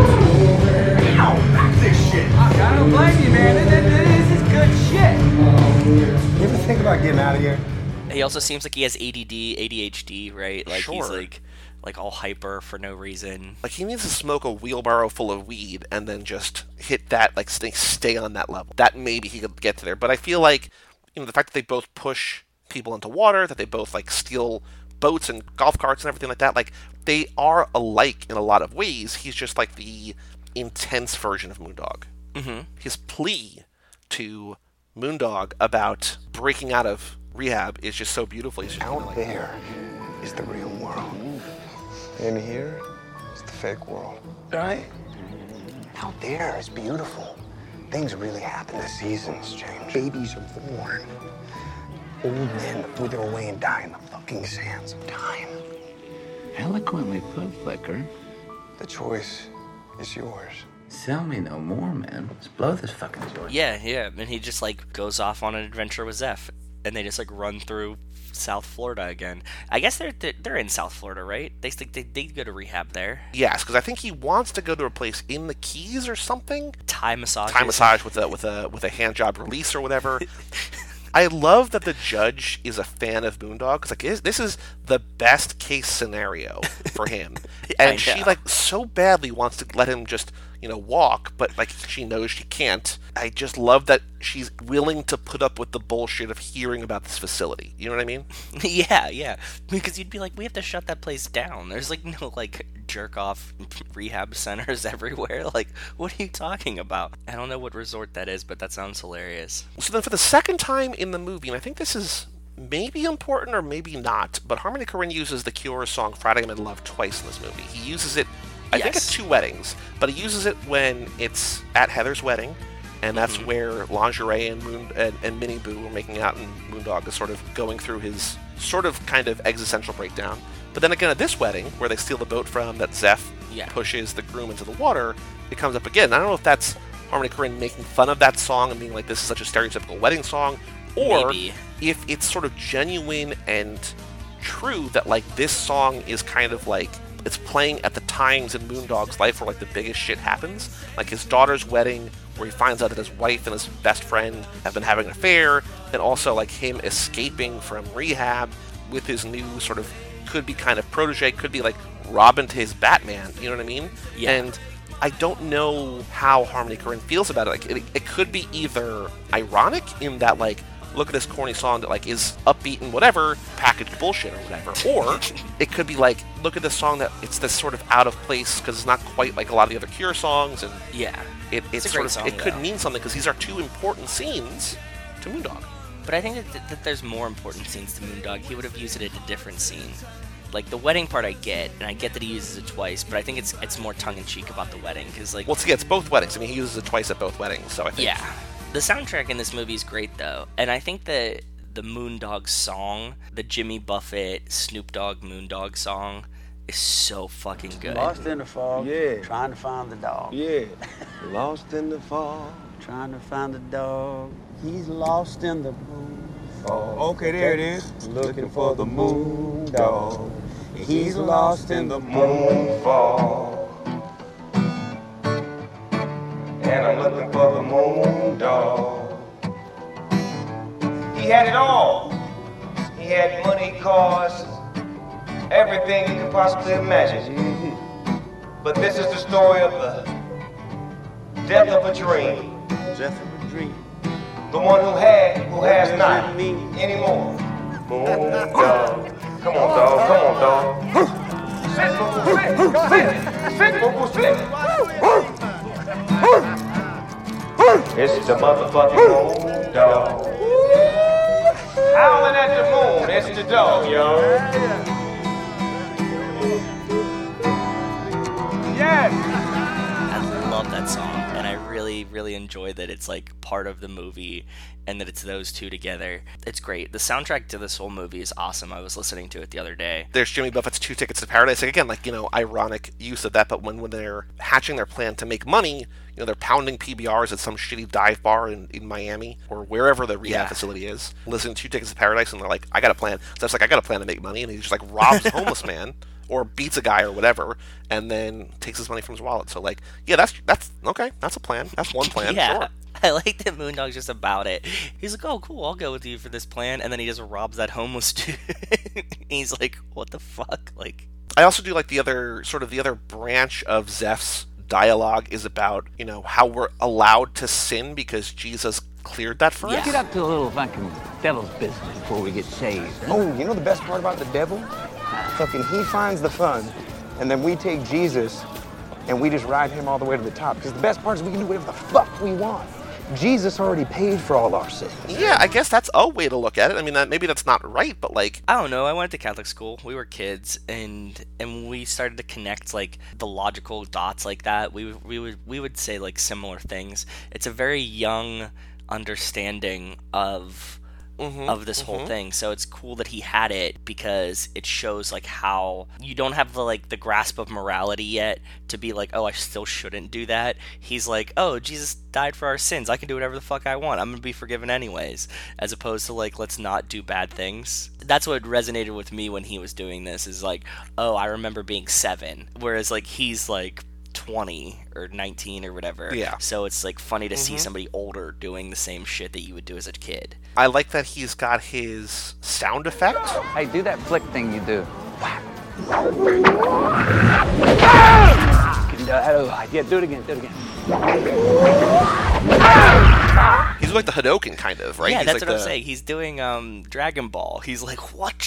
Ow! Back this shit! I don't blame you, man. This is good shit. You ever think about getting out of here? He also seems like he has A D D, A D H D, right? Like, he's Sure. like, like all hyper for no reason. Like, he needs to smoke a wheelbarrow full of weed and then just hit that, like, stay, stay on that level. That maybe he could get to there. But I feel like, you know, the fact that they both push people into water, that they both, like, steal boats and golf carts and everything like that, like, they are alike in a lot of ways. He's just, like, the intense version of Moondog. Mm-hmm. His plea to Moondog about breaking out of rehab is just so beautiful. He's just kinda Out like, there is the real world. In here is the fake world. Right? Out there is beautiful. Things really happen. The seasons change. Babies are born. Old men wither away and die in the fucking sands of time. Eloquently put, Flicker. The choice is yours. Sell me no more, man. Let's blow this fucking joint. Yeah, yeah, and he just like goes off on an adventure with Zeph, and they just like run through South Florida again. I guess they're they're in South Florida, right? They they they go to rehab there. Yes, because I think he wants to go to a place in the Keys or something. Thai massage. Thai massage with a with a with a hand job release or whatever. I love that the judge is a fan of Moondog, because like this is the best case scenario for him, and she like so badly wants to let him just you know walk, but like she knows she can't. I just love that she's willing to put up with the bullshit of hearing about this facility. You know what I mean? Yeah, yeah. Because you'd be like, we have to shut that place down. There's like no like jerk off rehab centers everywhere. Like, what are you talking about? I don't know what resort that is, but that sounds hilarious. So then for the second time in the movie, and I think this is maybe important or maybe not, but Harmony Korine uses the Cure song Friday I'm in Love twice in this movie. He uses it, I yes. think at two weddings, but he uses it when it's at Heather's wedding, and that's mm-hmm. where Lingerie and Moon and, and Minnie Boo are making out, and Moondog is sort of going through his sort of kind of existential breakdown. But then again at this wedding, where they steal the boat from, that Zeph yeah. pushes the groom into the water, it comes up again. I don't know if that's Harmony Korine making fun of that song and being like, this is such a stereotypical wedding song, or Maybe. if it's sort of genuine and true that like this song is kind of like it's playing at the times in Moondog's life where like the biggest shit happens, like his daughter's wedding, where he finds out that his wife and his best friend have been having an affair, and also like him escaping from rehab with his new sort of could be kind of protege, could be like Robin to his Batman, you know what I mean? Yeah. And I don't know how Harmony Korine feels about it. Like it, it could be either ironic in that like, look at this corny song that like is upbeat and whatever, packaged bullshit or whatever, or it could be like, look at this song that it's this sort of out of place because it's not quite like a lot of the other Cure songs, and yeah, it it's, it's a sort great of song, it could though. mean something because these are two important scenes to Moondog. But I think that, that there's more important scenes to Moondog. He would have used it at a different scene. Like the wedding part, I get, and I get that he uses it twice, but I think it's it's more tongue in cheek about the wedding because like Well, it's, yeah, it's both weddings. I mean, he uses it twice at both weddings, so I think yeah, the soundtrack in this movie is great though, and I think that the Moondog song, the Jimmy Buffett Snoop Dogg Moondog song, is so fucking good. Lost in the fog, Yeah. trying to find the dog. Yeah. Lost in the fog. Trying to find the dog. He's lost in the moon. Oh, okay, there it is. Looking for the moon dog. He's lost in the moon fog. And I'm looking for the moon dog. He had it all. He had money, cars, everything you could possibly imagine. But this is the story of the death of a dream. Death of a dream. The one who had, who has not anymore. Moon dog. Come on, dog. Come on, dog. Sit, boo-boo, sit. Sit, sit, boo-boo, sit. It's the motherfucking moon dog. Howling at the moon. It's the dog, yo. Yes. I love that song, and I really, really enjoy that it's like part of the movie and that it's those two together. It's great. The soundtrack to this whole movie is awesome. I was listening to it the other day. there's Jimmy Buffett's Two Tickets to Paradise. Like, again, like, you know, ironic use of that, but when, when they're hatching their plan to make money, you know, they're pounding P B Rs at some shitty dive bar in, in Miami or wherever the rehab Yeah. facility is, listening to Two Tickets to Paradise, and they're like, I got a plan. So that's like, I got a plan to make money, and he just like robs a homeless man or beats a guy or whatever, and then takes his money from his wallet. So like, yeah, that's, that's, okay, that's a plan. That's one plan, yeah. sure. I like that Moondog's just about it. He's like, oh, cool, I'll go with you for this plan. And then he just robs that homeless dude. He's like, what the fuck? Like, I also do like the other, sort of the other branch of Zeph's dialogue is about, you know, how we're allowed to sin because Jesus cleared that for Yeah. us. Get up to a little fucking devil's business before we get saved. Huh? Oh, you know the best part about the devil? Fucking he finds the fun, and then we take Jesus, and we just ride him all the way to the top. Because the best part is we can do whatever the fuck we want. Jesus already paid for all our sins. Yeah, I guess that's a way to look at it. I mean, that, maybe that's not right, but like, I don't know. I went to Catholic school. We were kids, and and we started to connect like the logical dots like that. We would- we would we would say like similar things. It's a very young understanding of mm-hmm, of this mm-hmm. whole thing. So it's cool that he had it because it shows like how you don't have the like the grasp of morality yet to be like, oh, I still shouldn't do that. He's like, oh, Jesus died for our sins. I can do whatever the fuck I want. I'm gonna be forgiven anyways. As opposed to like, let's not do bad things. That's what resonated with me when he was doing this. Is like, oh, I remember being seven, whereas like he's like twenty or nineteen or whatever. Yeah. So it's like funny to mm-hmm. see somebody older doing the same shit that you would do as a kid. I like that he's got his sound effect. Hey, do that flick thing you do. Yeah, do it again, do it again. He's like the Hadoken kind of, right? Yeah, he's that's like what the... I'm saying. He's doing um Dragon Ball. He's like,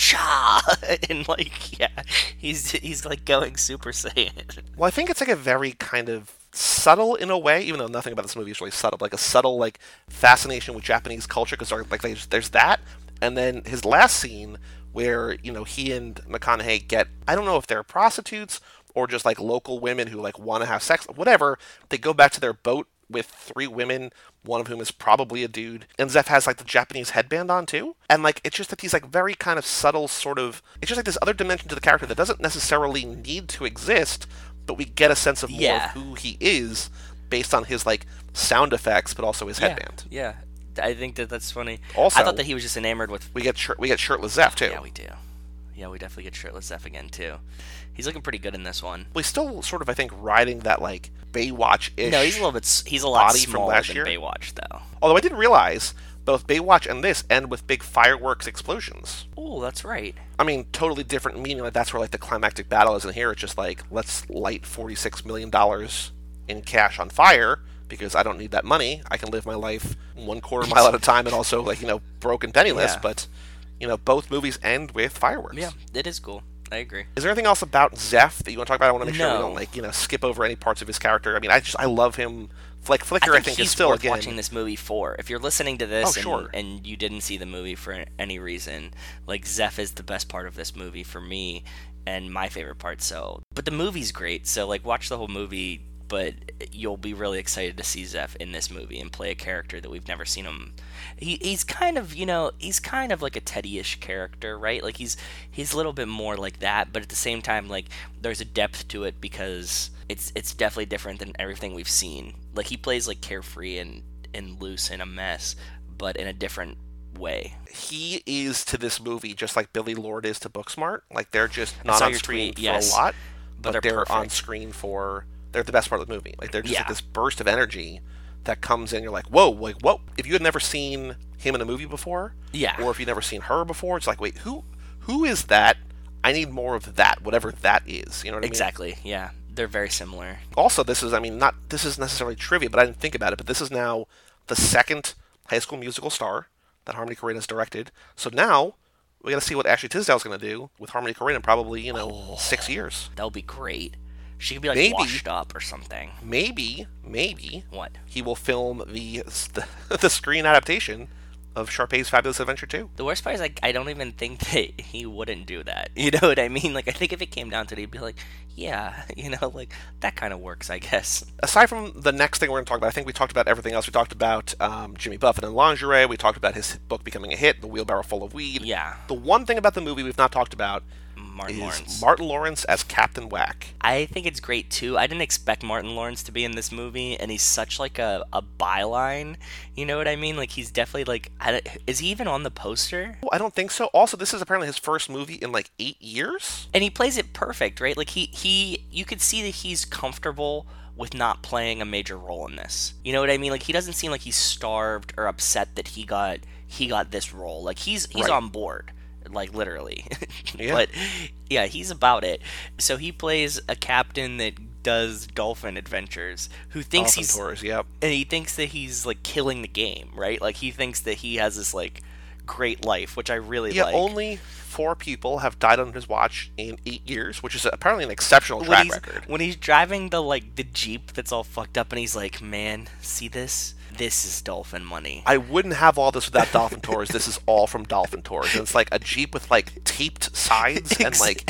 whatcha? And like, yeah, he's he's like going Super Saiyan. Well, I think it's like a very kind of subtle in a way, even though nothing about this movie is really subtle, like a subtle like fascination with Japanese culture, because like there's, there's that, and then his last scene where, you know, he and McConaughey get, I don't know if they're prostitutes or just like local women who like want to have sex, whatever. They go back to their boat with three women, one of whom is probably a dude, and Zeph has like the Japanese headband on too, and like it's just that he's like very kind of subtle sort of, it's just like this other dimension to the character that doesn't necessarily need to exist, but we get a sense of more Yeah. of who he is based on his like sound effects, but also his Yeah, headband. yeah. I think that that's funny. Also, I thought that he was just enamored with. We get shir- we get shirtless Zeph too. Yeah, we do. Yeah, we definitely get shirtless Zeph again too. He's looking pretty good in this one. Well, he's still sort of, I think, riding that like Baywatch-ish. No, he's a little bit. s- He's a lot body from smaller last than year. Baywatch, though. Although I didn't realize both Baywatch and this end with big fireworks explosions. Oh, that's right. I mean, totally different meaning. Like that's where like the climactic battle is. And here it's just like, let's light forty-six million dollars in cash on fire because I don't need that money. I can live my life one quarter mile at a time and also like, you know, broke and penniless. Yeah. But, you know, both movies end with fireworks. Yeah, it is cool. I agree. Is there anything else about Zeph that you want to talk about? I want to make sure we No. don't like, you know, skip over any parts of his character. I mean, I just I love him. Like Flicker, I I think, think, he's is still worth again. watching this movie for. If you're listening to this Oh, and, sure. and you didn't see the movie for any reason, like Zeph is the best part of this movie for me and my favorite part. So, but the movie's great. So like watch the whole movie, but you'll be really excited to see Zeph in this movie and play a character that we've never seen him. He, he's kind of, you know, he's kind of like a Teddy-ish character, right? Like he's he's a little bit more like that, but at the same time, like there's a depth to it because it's it's definitely different than everything we've seen. Like he plays like carefree and and loose and a mess, but in a different way. He is to this movie just like Billy Lord is to Booksmart. Like they're just I not saw on your screen tweet, for yes, a lot, but but, they're they're, on perfect. screen for. They're the best part of the movie. Like they're just Yeah. like this burst of energy that comes in. You're like, whoa, like whoa. If you had never seen him in a movie before, Yeah. or if you've never seen her before, it's like, wait, who who is that? I need more of that, whatever that is. You know what I mean? Exactly. Yeah, they're very similar. Also, this is, I mean, not this is necessarily trivia, but I didn't think about it. But this is now the second High School Musical star that Harmony Korine has directed. So now we got to see what Ashley Tisdale's going to do with Harmony Korine in probably, you know, Oh. six years. That would be great. She could be like Maybe. washed up or something. Maybe, maybe What? he will film the the, the screen adaptation of Sharpay's Fabulous Adventure two. The worst part is like I don't even think that he wouldn't do that. You know what I mean? Like I think if it came down to it, he'd be like, yeah, you know, like that kind of works, I guess. Aside from the next thing we're going to talk about, I think we talked about everything else. We talked about um, Jimmy Buffett and lingerie. We talked about his book becoming a hit, The Wheelbarrow Full of Weed. Yeah. The one thing about the movie we've not talked about Martin is Lawrence. Martin Lawrence as Captain Whack. I think it's great too. I didn't expect Martin Lawrence to be in this movie, and he's such like a, a byline. You know what I mean? Like he's definitely like, I don't- is he even on the poster? I don't think so. Also, this is apparently his first movie in like eight years. And he plays it perfect, right? Like he he, you could see that he's comfortable with not playing a major role in this. You know what I mean? Like he doesn't seem like he's starved or upset that he got he got this role. Like he's he's Right. on board. Like literally. Yeah. But yeah, he's about it. So he plays a captain that does dolphin adventures who thinks Dolphin he's tours, yep. and he thinks that he's like killing the game, right? Like he thinks that he has this like great life, which I really Yeah, like. only four people have died on his watch in eight years, which is apparently an exceptional when track he's, record. when he's driving the like the Jeep that's all fucked up and he's like, man, see this? This is dolphin money. I wouldn't have all this without Dolphin Tours. This is all from Dolphin Tours. And it's like a Jeep with like taped sides and like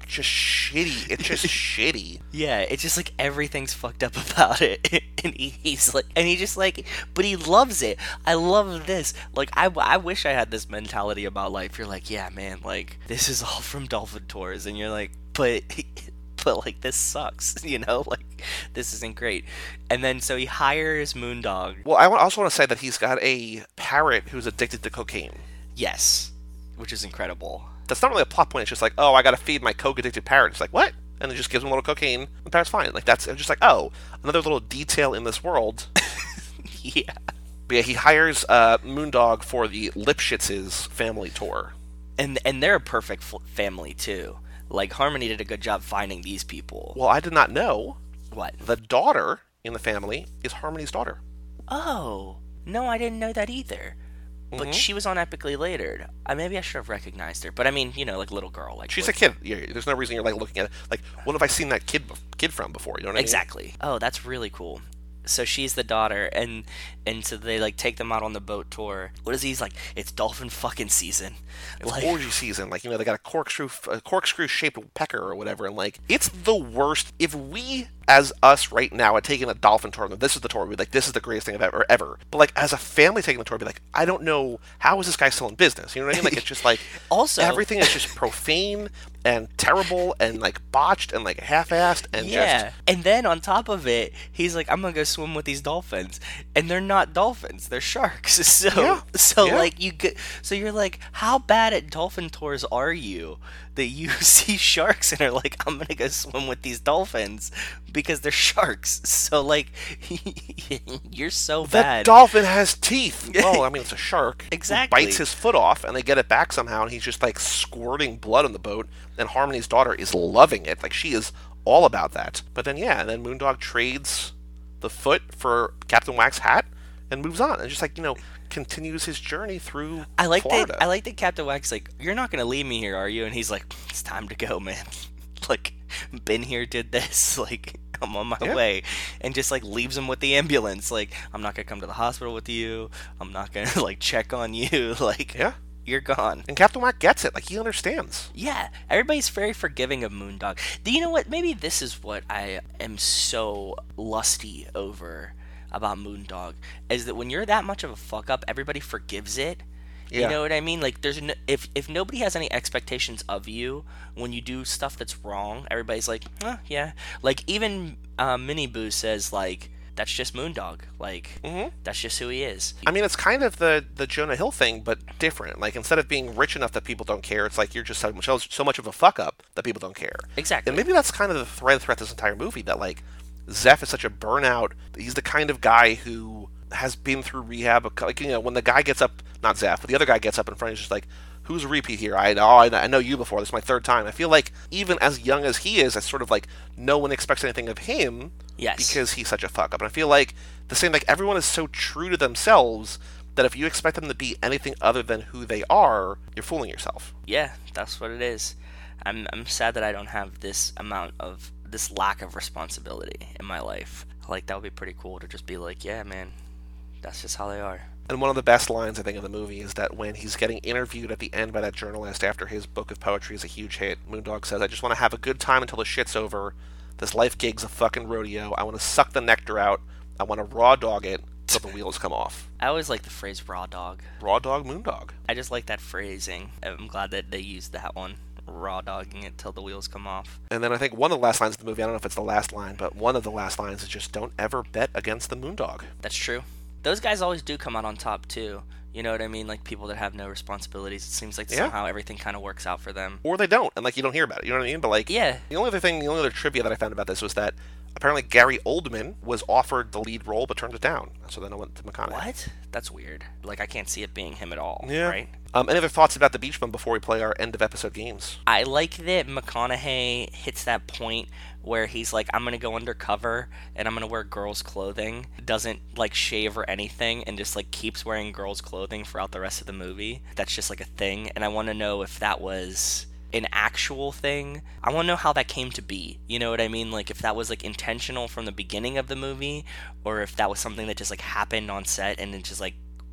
just shitty. It's just shitty. Yeah, it's just like everything's fucked up about it, and he, he's like, and he just like, but he loves it. I love this. Like, I, I wish I had this mentality about life. You're like, yeah, man, like this is all from Dolphin Tours, and you're like, but. But like this sucks, you know, like this isn't great. And then so he hires Moondog. Well, I also want to say that he's got a parrot who's addicted to cocaine. Yes, which is incredible. That's not really a plot point. It's just like, oh, I got to feed my coke addicted parrot. It's like, what? And it just gives him a little cocaine. And the parrot's fine. Like that's I'm just like, oh, another little detail in this world. Yeah. But yeah, he hires uh, Moondog for the Lipschitz's family tour. And and they're a perfect f- family too. Like, Harmony did a good job finding these people. Well, I did not know. What? The daughter in the family is Harmony's daughter. Oh. No, I didn't know that either. But Mm-hmm. she was on Epically Later. Uh, maybe I should have recognized her. But I mean, you know, like little girl. Like She's what- a kid. Yeah, there's no reason you're like looking at it. Like, what have I seen that kid kid from before? You know what I mean? Exactly. Oh, that's really cool. So she's the daughter, and and so they like take them out on the boat tour. What is he? He's like, it's dolphin fucking season. It's Like, orgy season. Like, you know, they got a corkscrew, a corkscrew shaped pecker or whatever, and like, it's the worst. If we, as us right now, had taken a dolphin tour, this is the tour, we'd be like, this is the greatest thing I've ever, ever. But like, as a family taking the tour, I'd be like, I don't know, how is this guy still in business? You know what I mean? Like, it's just like, Also- everything is just profane and terrible and like botched and like half-assed and yeah. just. And then on top of it, he's like, I'm gonna go swim with these dolphins, and they're not dolphins; they're sharks. So, Yeah. so Yeah. like you get, so you're like, how bad at dolphin tours are you that you see sharks and are like, I'm gonna go swim with these dolphins because they're sharks? So like, you're so That bad. dolphin has teeth. Well, I mean, it's a shark. who Exactly. bites his foot off, and they get it back somehow, and he's just like squirting blood on the boat. And Harmony's daughter is loving it. Like, she is all about that. But then, yeah, and then Moondog trades the foot for Captain Wax's hat and moves on. And just like, you know, continues his journey through I like Florida. that. I like that Captain Wax like, you're not gonna leave me here, are you? And he's like, it's time to go, man. Like, been here, did this. Like, I'm on my Yeah. way, and just like leaves him with the ambulance. Like, I'm not gonna come to the hospital with you. I'm not gonna like check on you. Like, Yeah. you're gone. And Captain Wax gets it. Like, he understands. Yeah, everybody's very forgiving of Moondog. Do you know what? Maybe this is what I am so lusty over about Moondog, is that when you're that much of a fuck up, everybody forgives it. You Yeah. know what I mean? Like, there's no, if if nobody has any expectations of you when you do stuff that's wrong, everybody's like, eh, yeah. Like, even uh, Minnie Boo says like, that's just Moondog. Like, Mhm. that's just who he is. I mean, it's kind of the, the Jonah Hill thing, but different. Like, instead of being rich enough that people don't care, it's like you're just so much, so much of a fuck up that people don't care. Exactly. And maybe that's kind of the thread throughout this entire movie, that like Zeph is such a burnout. He's the kind of guy who has been through rehab. Like, you know, when the guy gets up, not Zeph, but the other guy gets up in front, he's just like, who's a repeat here? I know, I know you before. This is my third time. I feel like even as young as he is, it's sort of like no one expects anything of him. Yes. Because he's such a fuck up. And I feel like the same, like everyone is so true to themselves that if you expect them to be anything other than who they are, you're fooling yourself. Yeah, that's what it is. I'm I'm sad that I don't have this amount of this lack of responsibility in my life. Like, that would be pretty cool to just be like, yeah, man, that's just how they are. And one of the best lines, I think, of the movie is that when he's getting interviewed at the end by that journalist after his book of poetry is a huge hit, Moondog says, I just want to have a good time until the shit's over. This life gig's a fucking rodeo. I want to suck the nectar out. I want to raw dog it till the wheels come off. I always like the phrase raw dog. Raw dog, Moondog. I just like that phrasing. I'm glad that they used that one. Raw dogging it till the wheels come off. And then I think one of the last lines of the movie, I don't know if it's the last line, but one of the last lines is just don't ever bet against the Moondog. That's true. Those guys always do come out on top, too. You know what I mean? Like, people that have no responsibilities, it seems like Yeah. somehow everything kind of works out for them. Or they don't, and like you don't hear about it, you know what I mean? But like, Yeah. the only other thing, the only other trivia that I found about this was that apparently Gary Oldman was offered the lead role but turned it down. So then I went to McConaughey. What? That's weird. Like, I can't see it being him at all, Yeah. right? Um, any other thoughts about the Beach Bum before we play our end of episode games? I like that McConaughey hits that point where he's like, I'm going to go undercover and I'm going to wear girls' clothing. Doesn't, like, shave or anything and just, like, keeps wearing girls' clothing throughout the rest of the movie. That's just, like, a thing. And I want to know if that was an actual thing. I want to know how that came to be. You know what I mean? Like, if that was, like, intentional from the beginning of the movie or if that was something that just, like, happened on set and it just, like,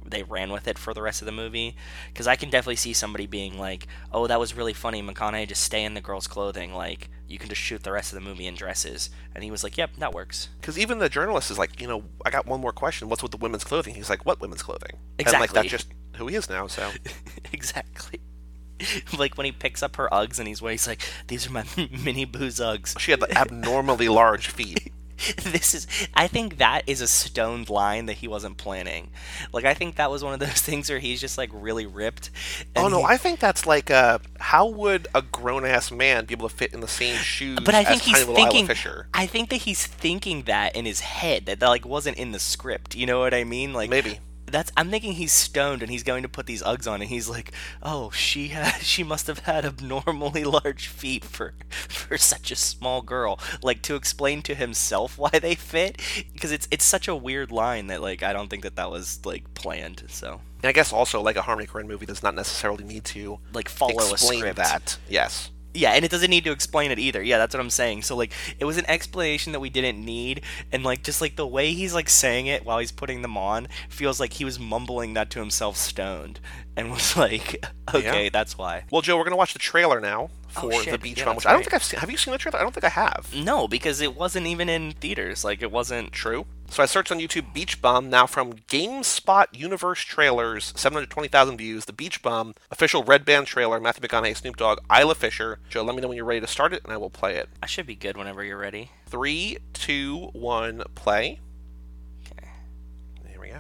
they ran with it for the rest of the movie. Because I can definitely see somebody being like, oh, that was really funny, McConaughey, just stay in the girl's clothing, like, you can just shoot the rest of the movie in dresses. And he was like, yep, that works. Because even the journalist is like, you know, I got one more question. What's with the women's clothing? He's like, what women's clothing? Exactly. And like, that's just who he is now, so. Exactly. Like when he picks up her Uggs and he's wearing, he's like, these are my mini Boo's Uggs. She had like, abnormally large feet. This is, I think that is a stoned line that he wasn't planning. Like, I think that was one of those things where he's just like really ripped. Oh no, he, I think that's like, uh, how would a grown-ass man be able to fit in the same shoes but I think as he's tiny little thinking, Isla Fisher? I think that he's thinking that in his head, that, that like wasn't in the script. You know what I mean? Like, maybe. That's, I'm thinking he's stoned and he's going to put these Uggs on and he's like, oh, she ha- she must have had abnormally large feet for for such a small girl. Like, to explain to himself why they fit, because it's it's such a weird line that, like, I don't think that that was, like, planned, so. And I guess also, like, a Harmony Korine movie does not necessarily need to, like, follow explain a script. that. Yes. Yeah, and it doesn't need to explain it either. Yeah, that's what I'm saying. So, like, it was an explanation that we didn't need, and, like, just, like, the way he's, like, saying it while he's putting them on feels like he was mumbling that to himself stoned, and was like, okay, Yeah. that's why. Well, Joe, we're going to watch the trailer now for Oh, shit. The Beach Yeah, Bum, that's which I don't right. think I've seen. Have you seen the trailer? I don't think I have. No, because it wasn't even in theaters. Like, it wasn't... True. So I searched on YouTube Beach Bum, now from GameSpot Universe Trailers, seven hundred twenty thousand views, The Beach Bum, official Red Band trailer, Matthew McConaughey, Snoop Dogg, Isla Fisher. Joe, let me know when you're ready to start it, and I will play it. I should be good whenever you're ready. Three, two, one, play. Okay. Here we go.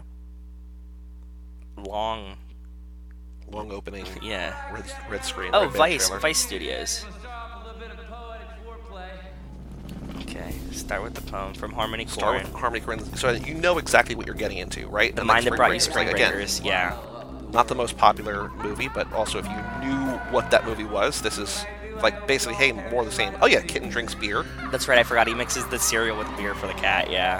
Long... Long opening. Yeah. Red, red screen. Oh, Red Band Vice. trailer. Vice Studios. Okay, start with the poem from Harmony Start Korine. with Harmony Korine. So you know exactly what you're getting into, right? The And Mind then That Brought You Spring Spring Breakers, Breakers, yeah. Again, not the most popular movie, but also if you knew what that movie was, this is like basically, hey, more of the same. Oh yeah, kitten drinks beer. That's right, I forgot. He mixes the cereal with beer for the cat, yeah.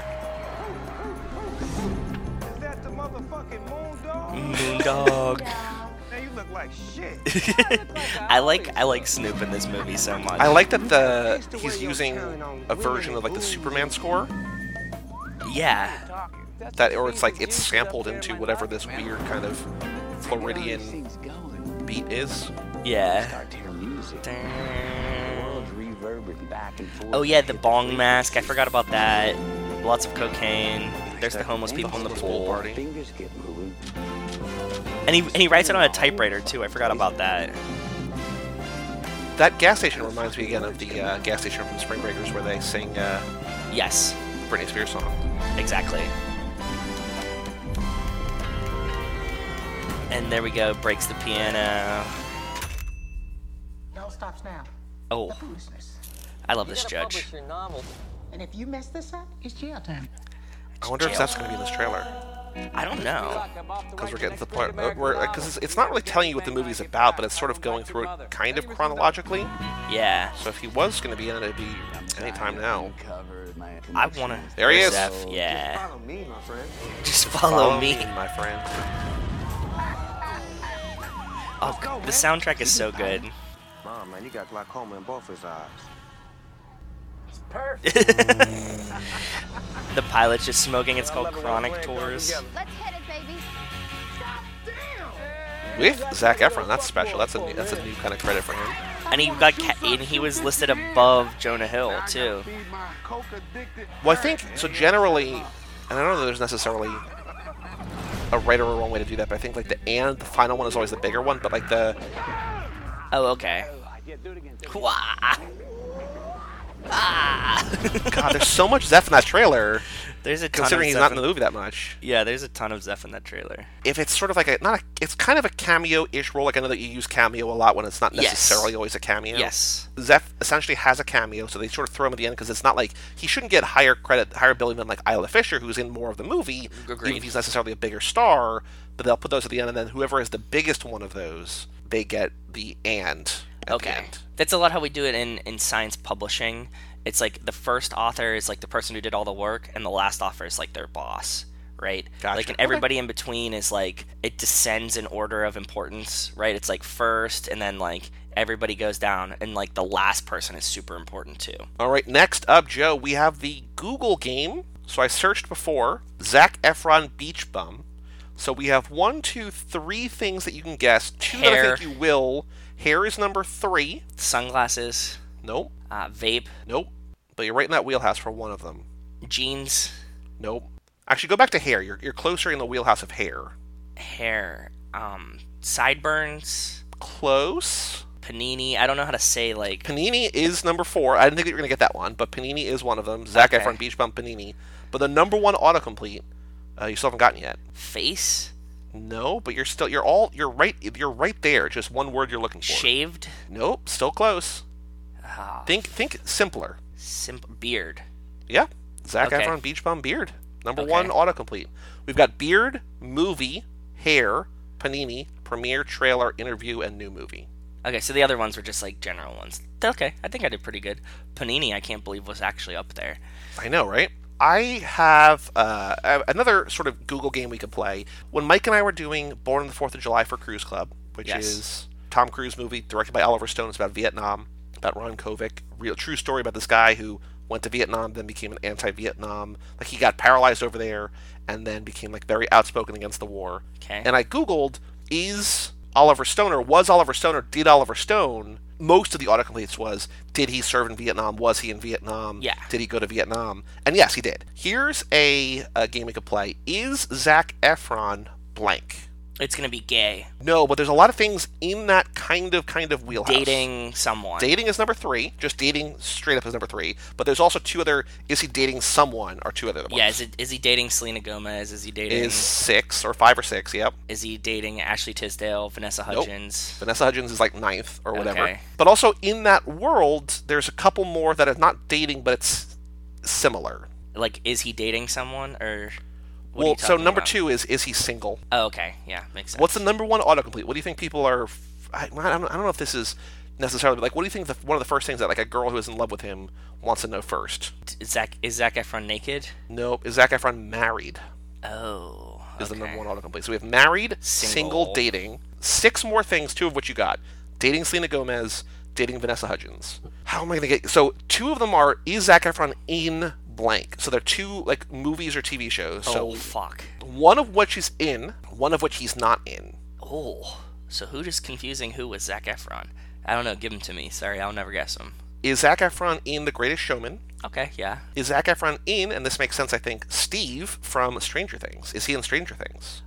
Is that the motherfucking Moondog? Moondog. Man, you look like shit. I like I like Snoop in this movie so much. I like that the he's using a version of like the Superman score. Yeah. That or it's like it's sampled into whatever this weird kind of Floridian beat is. Yeah. Start to hear music. World's reverberating back and forth. Oh yeah, the bong mask. I forgot about that. Lots of cocaine. There's the homeless people in the homeless pool pool. party. Fingers get moving. And he and he writes it on a typewriter too. I forgot about that. That gas station reminds me again of the uh, gas station from Spring Breakers where they sing uh, Yes, Britney Spears song. exactly. And there we go. Breaks the piano. Y'all stops now. Oh, Foolishness. I love this judge. And if you mess this up, it's jail time. I wonder if jail. that's going to be in this trailer. I don't know. Because we're getting to the point uh, where, because it's, it's not really telling you what the movie's about, but it's sort of going through it kind of chronologically. Yeah. So if he was going to be in it, it'd be anytime now. I wanna. There he is. Zeph, yeah. Follow me, my friend. Just follow me. my friend. Oh, the soundtrack is so good. Mom, man, you got glaucoma in both his eyes. The pilot's just smoking. It's called Chronic Tours. Let's hit it, baby. With Zac Efron, that's special. That's a new, that's a new kind of credit for him. And he got ca- and he was listed above Jonah Hill too. Well, I think so. Generally, and I don't know that there's necessarily a right or a wrong way to do that, but I think like the and the final one is always the bigger one. But like the Oh, okay. Wah! Ah! God, there's so much Zeph in that trailer. There's a ton Considering of he's Zeph not in the movie that much. Yeah, there's a ton of Zeph in that trailer. If it's sort of like a not a, it's kind of a cameo-ish role. Like I know that you use cameo a lot when it's not Yes. necessarily always a cameo. Yes. Zeph essentially has a cameo, so they sort of throw him at the end because it's not like he shouldn't get higher credit, higher billing than like Isla Fisher, who's in more of the movie, Agreed. even if he's necessarily a bigger star. But they'll put those at the end, and then whoever is the biggest one of those, they get the and. At Okay. The end. That's a lot how we do it in, in science publishing. It's like the first author is like the person who did all the work, and the last author is like their boss, right? Gotcha. Like, and everybody in between is like, it descends in order of importance, right? It's like first, and then like everybody goes down, and like the last person is super important too. All right, next up, Joe, we have the Google game. So I searched before Zac Efron Beach Bum. So we have one, two, three things that you can guess. Two Hair. that I think you will. Hair is number three. Sunglasses. Nope. Uh, vape. Nope. But you're right in that wheelhouse for one of them. Jeans. Nope. Actually, go back to hair. You're, you're closer in the wheelhouse of hair. Hair. Um, sideburns. Close. Panini. I don't know how to say, like... Panini is number four. I didn't think you were going to get that one, but Panini is one of them. Zac Okay. Efron, Beach Bum, Panini. But the number one autocomplete, uh, you still haven't gotten yet. Face. No, but you're still, you're all, you're right, you're right there. Just one word you're looking for. Shaved. Nope, still close. Uh, Think, think simpler. simp- beard. Yeah, Zac Okay. Efron, Beach Bum, beard. Number Okay. one autocomplete. We've got beard, movie, hair, Panini, premiere, trailer, interview, and new movie. Okay, so the other ones were just, like, general ones. Okay, I think I did pretty good. Panini, I can't believe, was actually up there. I know, right? I have uh, another sort of Google game we could play. When Mike and I were doing Born on the fourth of July for Cruise Club, which Yes. is Tom Cruise movie directed by Oliver Stone. It's about Vietnam, about Ron Kovic. Real true story about this guy who went to Vietnam, then became an anti-Vietnam. Like, he got paralyzed over there and then became, like, very outspoken against the war. Okay. And I Googled, is Oliver Stone, or was Oliver Stone, or did Oliver Stone... Most of the autocompletes was, did he serve in Vietnam? Was he in Vietnam? Yeah. Did he go to Vietnam? And yes, he did. Here's a, a game we could play. Is Zac Efron blank? It's going to be gay. No, but there's a lot of things in that kind of kind of wheelhouse. Dating someone. Dating is number three. Just dating straight up is number three. But there's also two other, is he dating someone, or two other ones. Yeah, is, it, is he dating Selena Gomez? Is he dating... Is six, or five or six, yep. Is he dating Ashley Tisdale, Vanessa Hudgens? Nope. Vanessa Hudgens is like ninth, or whatever. Okay. But also, in that world, there's a couple more that are not dating, but it's similar. Like, is he dating someone, or... What are Well, you so talking number about? two is, is he single? Oh, okay. Yeah, makes sense. What's the number one autocomplete? What do you think people are... f- I, I, don't, I don't know if this is necessarily... But like, what do you think the, one of the first things that like a girl who is in love with him wants to know first? Is Zac, is Zac Efron naked? Nope. Is Zac Efron married? Oh, Is okay. the number one autocomplete. So we have married, single. Single. dating. Six more things, two of which you got. Dating Selena Gomez, dating Vanessa Hudgens. How am I going to get... So two of them are, is Zac Efron in blank? So they're two, like, movies or T V shows. Oh, So fuck. one of which he's in, one of which he's not in. Oh, so who is confusing who with Zac Efron? I don't know. Give him to me. Sorry, I'll never guess him. Is Zac Efron in The Greatest Showman? Okay, yeah. Is Zac Efron in, and this makes sense, I think, Steve from Stranger Things? Is he in Stranger Things?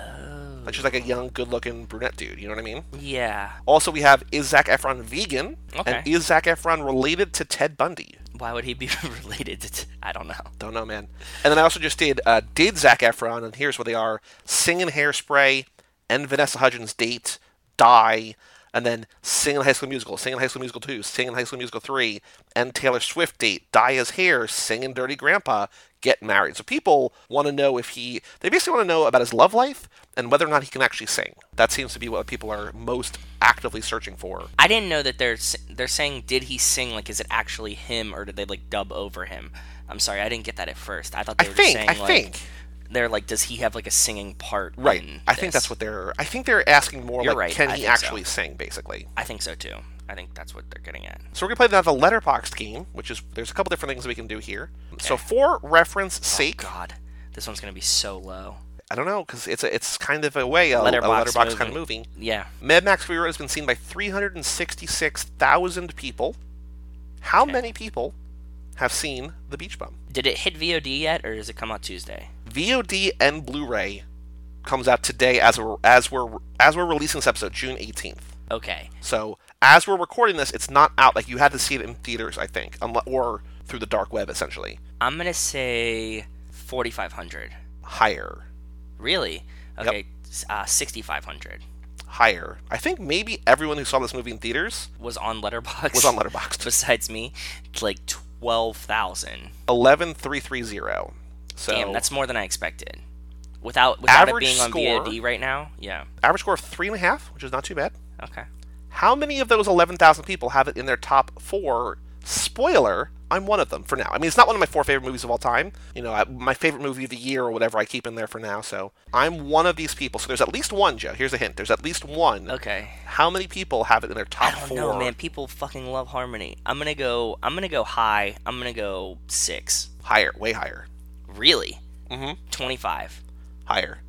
Oh. Like, just like a young, good-looking brunette dude, you know what I mean? Yeah. Also, we have, is Zac Efron vegan? Okay. And is Zac Efron related to Ted Bundy? Why would he be related to... T- I don't know. Don't know, man. And then I also just did, uh, did Zac Efron, and here's what they are, sing in Hairspray, and Vanessa Hudgens date, die, and then sing in High School Musical, sing in High School Musical two, sing in High School Musical three, and Taylor Swift date, dye his hair, sing in Dirty Grandpa, get married. So people want to know if he, they basically want to know about his love life and whether or not he can actually sing. That seems to be what people are most actively searching for. I didn't know that they're s- they're saying, did he sing? Like, is it actually him, or did they, like, dub over him? I'm sorry, I didn't get that at first. I thought they I were think, just saying, I like... think. They're like, does he have, like, a singing part Right. in I think this? that's what they're, I think they're asking more You're like, right. can I he think actually so. sing, basically. I think so, too. I think that's what they're getting at. So we're going to play now the Letterboxd game, which is, there's a couple different things we can do here. So for reference sake... Oh, God. This one's going to be so low. I don't know, because it's a, it's kind of a way, a, a Letterboxd Letterboxd movie. kind of movie. Yeah. Mad Max Fury Road has been seen by three hundred sixty-six thousand people. How Okay. many people have seen The Beach Bum? Did it hit V O D yet, or does it come out Tuesday? V O D and Blu-ray comes out today as we're, as we're as we're releasing this episode, June eighteenth. Okay. So as we're recording this, it's not out. Like, you had to see it in theaters, I think, unle- or through the dark web, essentially. I'm going to say forty-five hundred. Higher. Really? Okay, s uh, sixty-five hundred. Higher. I think maybe everyone who saw this movie in theaters Was on Letterboxd. was on Letterboxd. Besides me, like twelve thousand. eleven thousand three hundred thirty. So Damn, that's more than I expected. Without without it Average being on score- V O D right now? Yeah. average score of three and a half, which is not too bad. Okay. How many of those eleven thousand people have it in their top four? Spoiler, I'm one of them for now. I mean, it's not one of my four favorite movies of all time. You know, I, my favorite movie of the year or whatever I keep in there for now. So I'm one of these people. So there's at least one, Joe. Here's a hint. There's at least one. Okay. How many people have it in their top I don't four? know, man. People fucking love Harmony. I'm gonna go. I'm gonna go high. I'm gonna go six. Higher, way higher. Really? Mm-hmm. Twenty-five. Higher.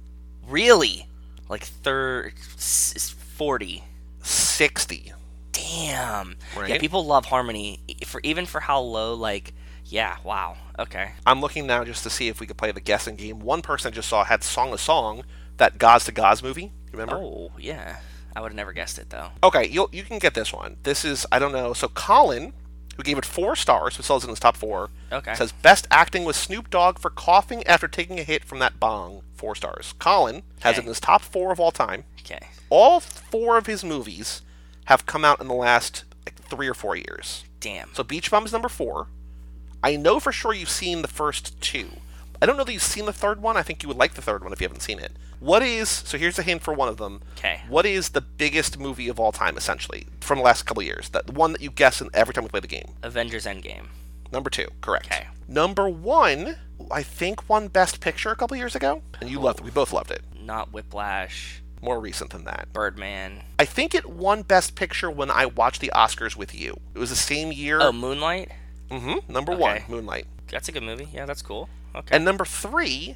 Really? Like thir- s- forty. sixty. Damn. Right? Yeah, people love Harmony for even for how low. Like, yeah, wow. Okay. I'm looking now just to see if we could play the guessing game. One person I just saw had Song of Song, that Gauze to Gauze movie. Remember? Oh, yeah. I would have never guessed it though. Okay, you you can get this one. This is, I don't know. So Colin, who gave it four stars, who sells it in his top four, Okay. says best acting was Snoop Dogg for coughing after taking a hit from that bong. Four stars. Colin has Okay. it in his top four of all time. Okay. All four of his movies have come out in the last like, three or four years. Damn. So Beach Bum is number four. I know for sure you've seen the first two. I don't know that you've seen the third one. I think you would like the third one if you haven't seen it. What is, so here's a hint for one of them. Okay. What is the biggest movie of all time, essentially, from the last couple of years? That the one that you guess in every time we play the game. Avengers Endgame. Number two, correct. Okay. Number one, I think won Best Picture a couple years ago, and you loved it. We both loved it. Not Whiplash. More recent than that. Birdman. I think it won Best Picture when I watched the Oscars with you. It was the same year. Oh, Moonlight? Mm-hmm. Number Okay. one, Moonlight. That's a good movie. Yeah, that's cool. Okay. And number three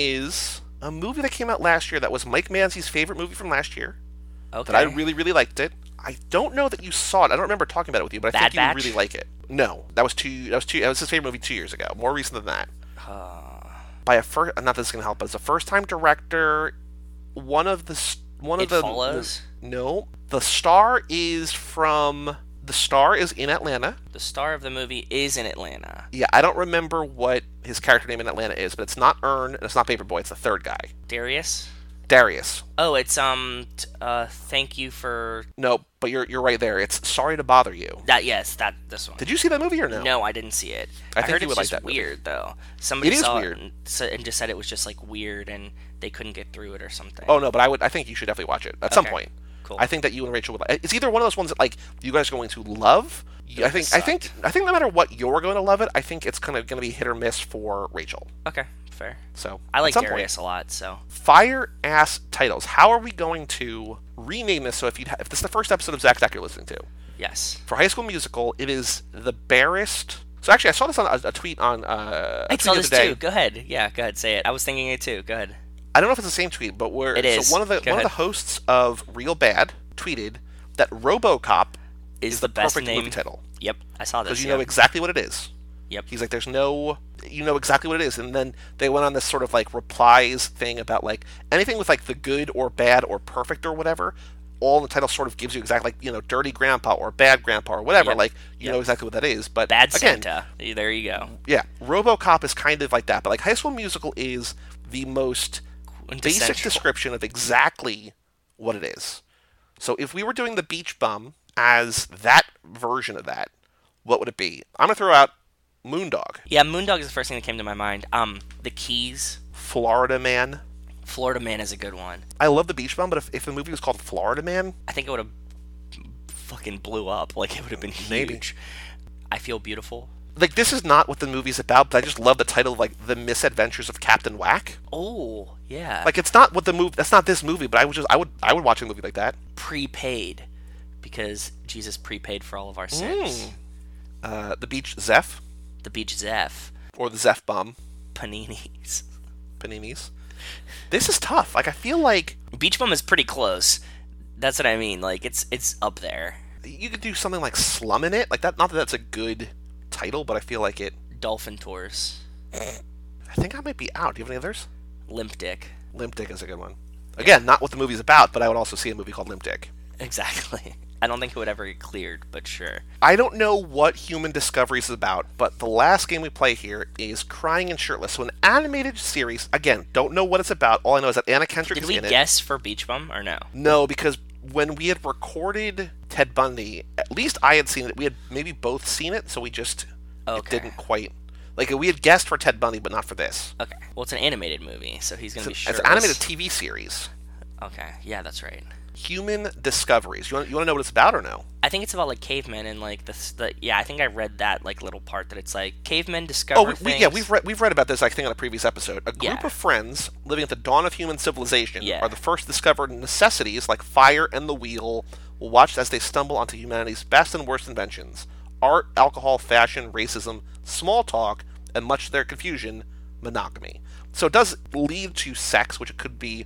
is a movie that came out last year that was Mike Manzi's favorite movie from last year. Okay. That I really, really liked it. I don't know that you saw it. I don't remember talking about it with you, but I Bad think you would Batch? really like it. No, that was two. That was two. That was his favorite movie two years ago. More recent than that. Uh, By a first, not that this is gonna help, but it's a first-time director. One of the s- one It of the Follows? the- no, the star is from. The star is in Atlanta. the star of the movie is in Atlanta. Yeah, I don't remember what his character name in Atlanta is, but it's not Earn and it's not Paperboy. It's the third guy, Darius? Darius. Oh, it's um t- uh thank you for No, but you're you're right there. It's Sorry to Bother You. that yes, that this one. Did you see that movie or no? No, I didn't see it. I think heard you it's would like just that movie. weird though. Somebody It is saw weird. it and, sa- and just said it was just like weird and they couldn't get through it or something. Oh no, but I would. I think you should definitely watch it at some Okay. point. Cool. I think that you and Rachel would. Like, it's either one of those ones that like you guys are going to love. You- I think. I sucked. think. I think no matter what you're going to love it. I think it's kind of going to be hit or miss for Rachel. Okay, fair. So I at like some Darius point, a lot, so fire ass titles. How are we going to rename this? So if you if this is the first episode of Zach Deck you're listening to yes. for High School Musical, it is the barest. So actually, I saw this on a, a tweet on. Uh, a I tweet saw the this other day. too. Go ahead. Yeah, go ahead. Say it. I was thinking it too. Go ahead. I don't know if it's the same tweet, but where It is. so one of the Go one of ahead. the hosts of Real Bad tweeted that RoboCop Is, is the, the best perfect name movie title Yep, I saw this. because you yeah. know exactly what it is. Yep. He's like, there's no, you know exactly what it is, and then they went on this sort of like replies thing about like anything with like the good or bad or perfect or whatever. All in the title sort of gives you exactly like you know dirty grandpa or bad grandpa or whatever. Yep. Like you Yep. know exactly what that is. But Bad again, Santa. There you go. yeah, RoboCop is kind of like that. But like High School Musical is the most basic Quintessential. description of exactly what it is. So if we were doing the Beach Bum as that version of that, what would it be? I'm gonna throw out Moondog, Yeah, Moondog is the first thing that came to my mind. Um, The Keys. Florida Man. Florida Man is a good one. I love the Beach Bum, but if, if the movie was called Florida Man, I think it would have fucking blew up. Like it would have been huge. Maybe. I Feel Beautiful. like this is not what the movie's about, but I just love the title, like The Misadventures of Captain Whack. Oh yeah. Like it's not what the movie. That's not this movie, but I would just I would I would watch a movie like that. Prepaid, because Jesus prepaid for all of our sins. Uh, the Beach Zeph The Beach Zeph. or the Zeph Bum Paninis. Paninis. This is tough. Like I feel like Beach Bum is pretty close. That's what I mean. Like it's it's up there. you could do something like Slumming It, like that. Not that that's a good title, but I feel like it. Dolphin Tours. I think I might be out. Do you have any others? Limp Dick. Limp Dick is a good one. Again, not what the movie's about, but I would also see a movie called Limp Dick. Exactly. I don't think it would ever get cleared, but sure. I don't know what Human Discovery is about, but the last game we play here is Crying and Shirtless. So an animated series. Again, don't know what it's about. All I know is that Anna Kendrick Did is we in it. guess for Beach Bum or no? No, because when we had recorded Ted Bundy, at least I had seen it. We had maybe both seen it, so we just it Okay. didn't quite like we had guessed for Ted Bundy, but not for this. Okay. Well, it's an animated movie, so he's gonna be It's shirtless. an animated T V series. Okay. Yeah, that's right. Human Discoveries. You want you want to know what it's about or no? I think it's about like cavemen and like the, the yeah. I think I read that like little part that it's like cavemen discover Oh, we, we, things. yeah, we've read we've read about this. I think on a previous episode. A group Yeah. of friends living at the dawn of human civilization Yeah. are the first to discover necessities like fire and the wheel. Will watch as they stumble onto humanity's best and worst inventions: art, alcohol, fashion, racism, small talk, and much to their confusion, monogamy. So it does lead to sex, which could be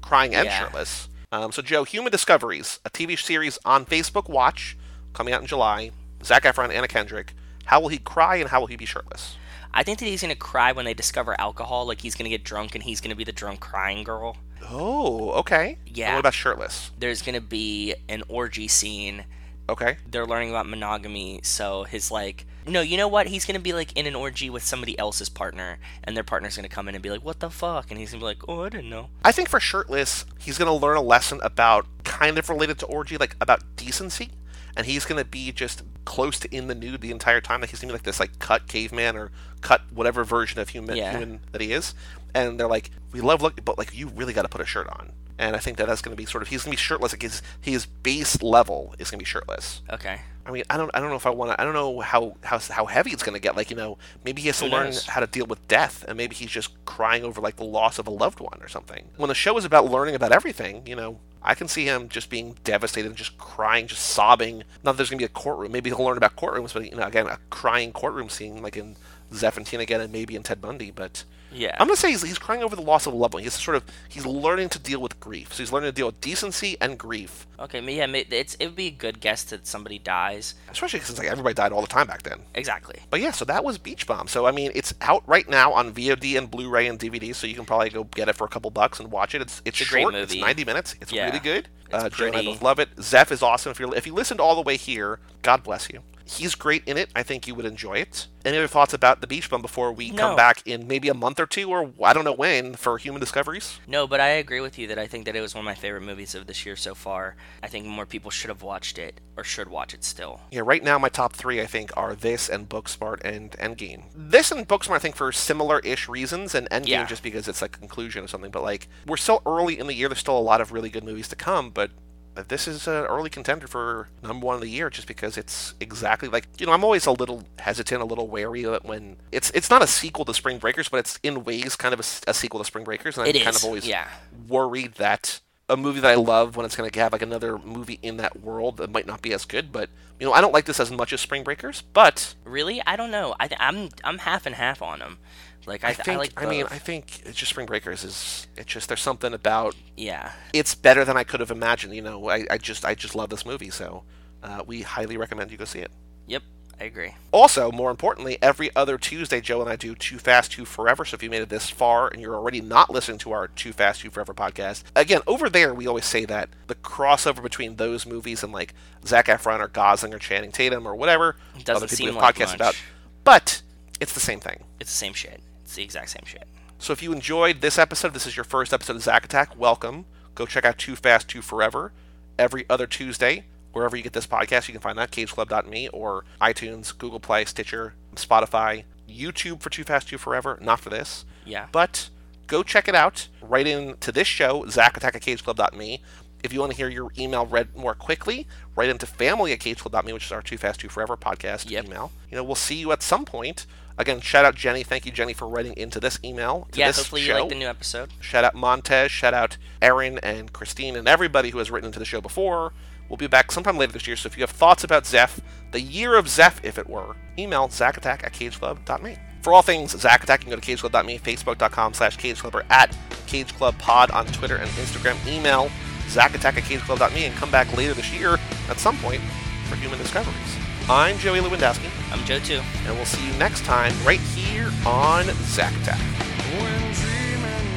crying and Yeah. shirtless. Um, so, Joe, Human Discoveries, a T V series on Facebook Watch, coming out in July. Zac Efron, Anna Kendrick. How will he cry and how will he be shirtless? I think that he's going to cry when they discover alcohol. Like, he's going to get drunk and he's going to be the drunk crying girl. Oh, okay. Yeah. And what about shirtless? There's going to be an orgy scene. Okay. They're learning about monogamy, so his, like... No, you know what? He's going to be, like, in an orgy with somebody else's partner, and their partner's going to come in and be like, what the fuck? And he's going to be like, oh, I didn't know. I think for shirtless, he's going to learn a lesson about, kind of related to orgy, like, about decency. And he's going to be just close to in the nude the entire time. Like, he's going to be like this, like, cut caveman or cut whatever version of human, Yeah. human that he is. And they're like, we love looking, but, like, you really got to put a shirt on. And I think that that's going to be sort of, he's going to be shirtless. Like, his, his base level is going to be shirtless. Okay. I mean, I don't, I don't know if I want to. I don't know how, how, how heavy it's going to get. Like, you know, maybe he has to Who learn knows? how to deal with death, and maybe he's just crying over like the loss of a loved one or something. When the show is about learning about everything, you know, I can see him just being devastated, just crying, just sobbing. Not that there's going to be a courtroom. Maybe he'll learn about courtrooms, but you know, again, a crying courtroom scene like in Zeph and Tina again, and maybe in Ted Bundy. But Yeah. I'm going to say he's, he's crying over the loss of a loved one. He's sort of he's learning to deal with grief. So he's learning to deal with decency and grief. Okay, ma- yeah, ma- it's it would be a good guess that somebody dies. Especially since like everybody died all the time back then. Exactly. But yeah, so that was Beach Bomb. So I mean, it's out right now on V O D and Blu-ray and D V D, so you can probably go get it for a couple bucks and watch it. It's it's, It's a great short. movie. It's ninety minutes. It's Yeah. really good. It's Uh, Joe and I pretty. both love it. Zeph is awesome. If you if you listened all the way here, God bless you. He's great in it. I think you would enjoy it. Any other thoughts about the Beach Bum before we No. come back in maybe a month or two, or I don't know when, for Human Discoveries? No, but I agree with you that I think that it was one of my favorite movies of this year so far. I think more people should have watched it, or should watch it still. Yeah, right now my top three I think are this and Booksmart and Endgame. This and Booksmart I think for similar-ish reasons, and Endgame Yeah. just because it's like a conclusion or something. But like we're still early in the year. There's still a lot of really good movies to come, but this is an early contender for number one of the year just because it's exactly like, you know, I'm always a little hesitant, a little wary of it when it's it's not a sequel to Spring Breakers, but it's in ways kind of a, a sequel to Spring Breakers, and I'm It kind is, of always yeah. worried that a movie that I love when it's going to have like another movie in that world that might not be as good. But you know, I don't like this as much as Spring Breakers, but Really? I don't know. I th- I'm I'm half and half on them. Like I, I th- think I like I mean both. I think it's just Spring Breakers is it's just there's something about Yeah. it's better than I could have imagined. You know, I, I just I just love this movie, so uh, we highly recommend you go see it. Yep. I agree. Also, more importantly, every other Tuesday, Joe and I do Too Fast, Too Forever. So if you made it this far and you're already not listening to our Too Fast, Too Forever podcast, again, over there, we always say that the crossover between those movies and like Zac Efron or Gosling or Channing Tatum or whatever It doesn't other people seem we have like podcasts much. about, but it's the same thing. It's the same shit. It's the exact same shit. So if you enjoyed this episode, this is your first episode of Zac Attack, welcome. Go check out Too Fast, Too Forever every other Tuesday. Wherever you get this podcast, you can find that, cage club dot me, or iTunes, Google Play, Stitcher, Spotify, YouTube for Too Fast, Too Forever, not for this. Yeah. But go check it out. Write in to this show, Zac Attack at cage club dot me. If you want to hear your email read more quickly, write into family at cage club dot me, which is our Too Fast, Too Forever podcast Yep. email. You know, we'll see you at some point. Again, shout out Jenny. Thank you, Jenny, for writing into this email. To Yeah, this hopefully show. you like the new episode. Shout out Montez, shout out Erin and Christine and everybody who has written into the show before. We'll be back sometime later this year, so if you have thoughts about Zeph, the year of Zeph, if it were, email zacattack at cage club dot me. For all things Zac Attack, you can go to cage club dot me, facebook dot com slash cage club, or at cageclubpod on Twitter and Instagram. Email zacattack at cage club dot me and come back later this year at some point for Human Discoveries. I'm Joey Lewandowski, I'm Joe too. and we'll see you next time right here on Zac Attack. When dreaming,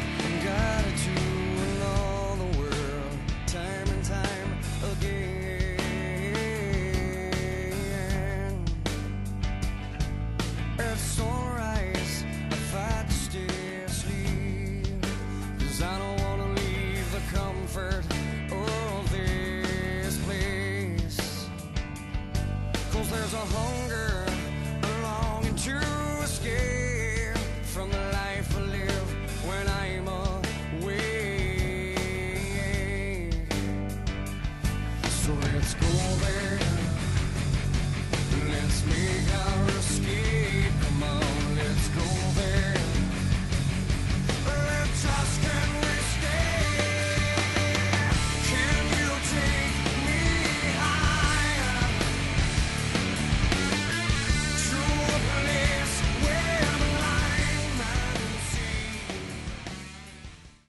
got it to in all the world, time and time again. At sunrise, I fight to stay asleep, 'cause I don't wanna leave the comfort of this place. 'Cause there's a hunger, a longing to escape from the life I live when I'm away. So let's go there, let's make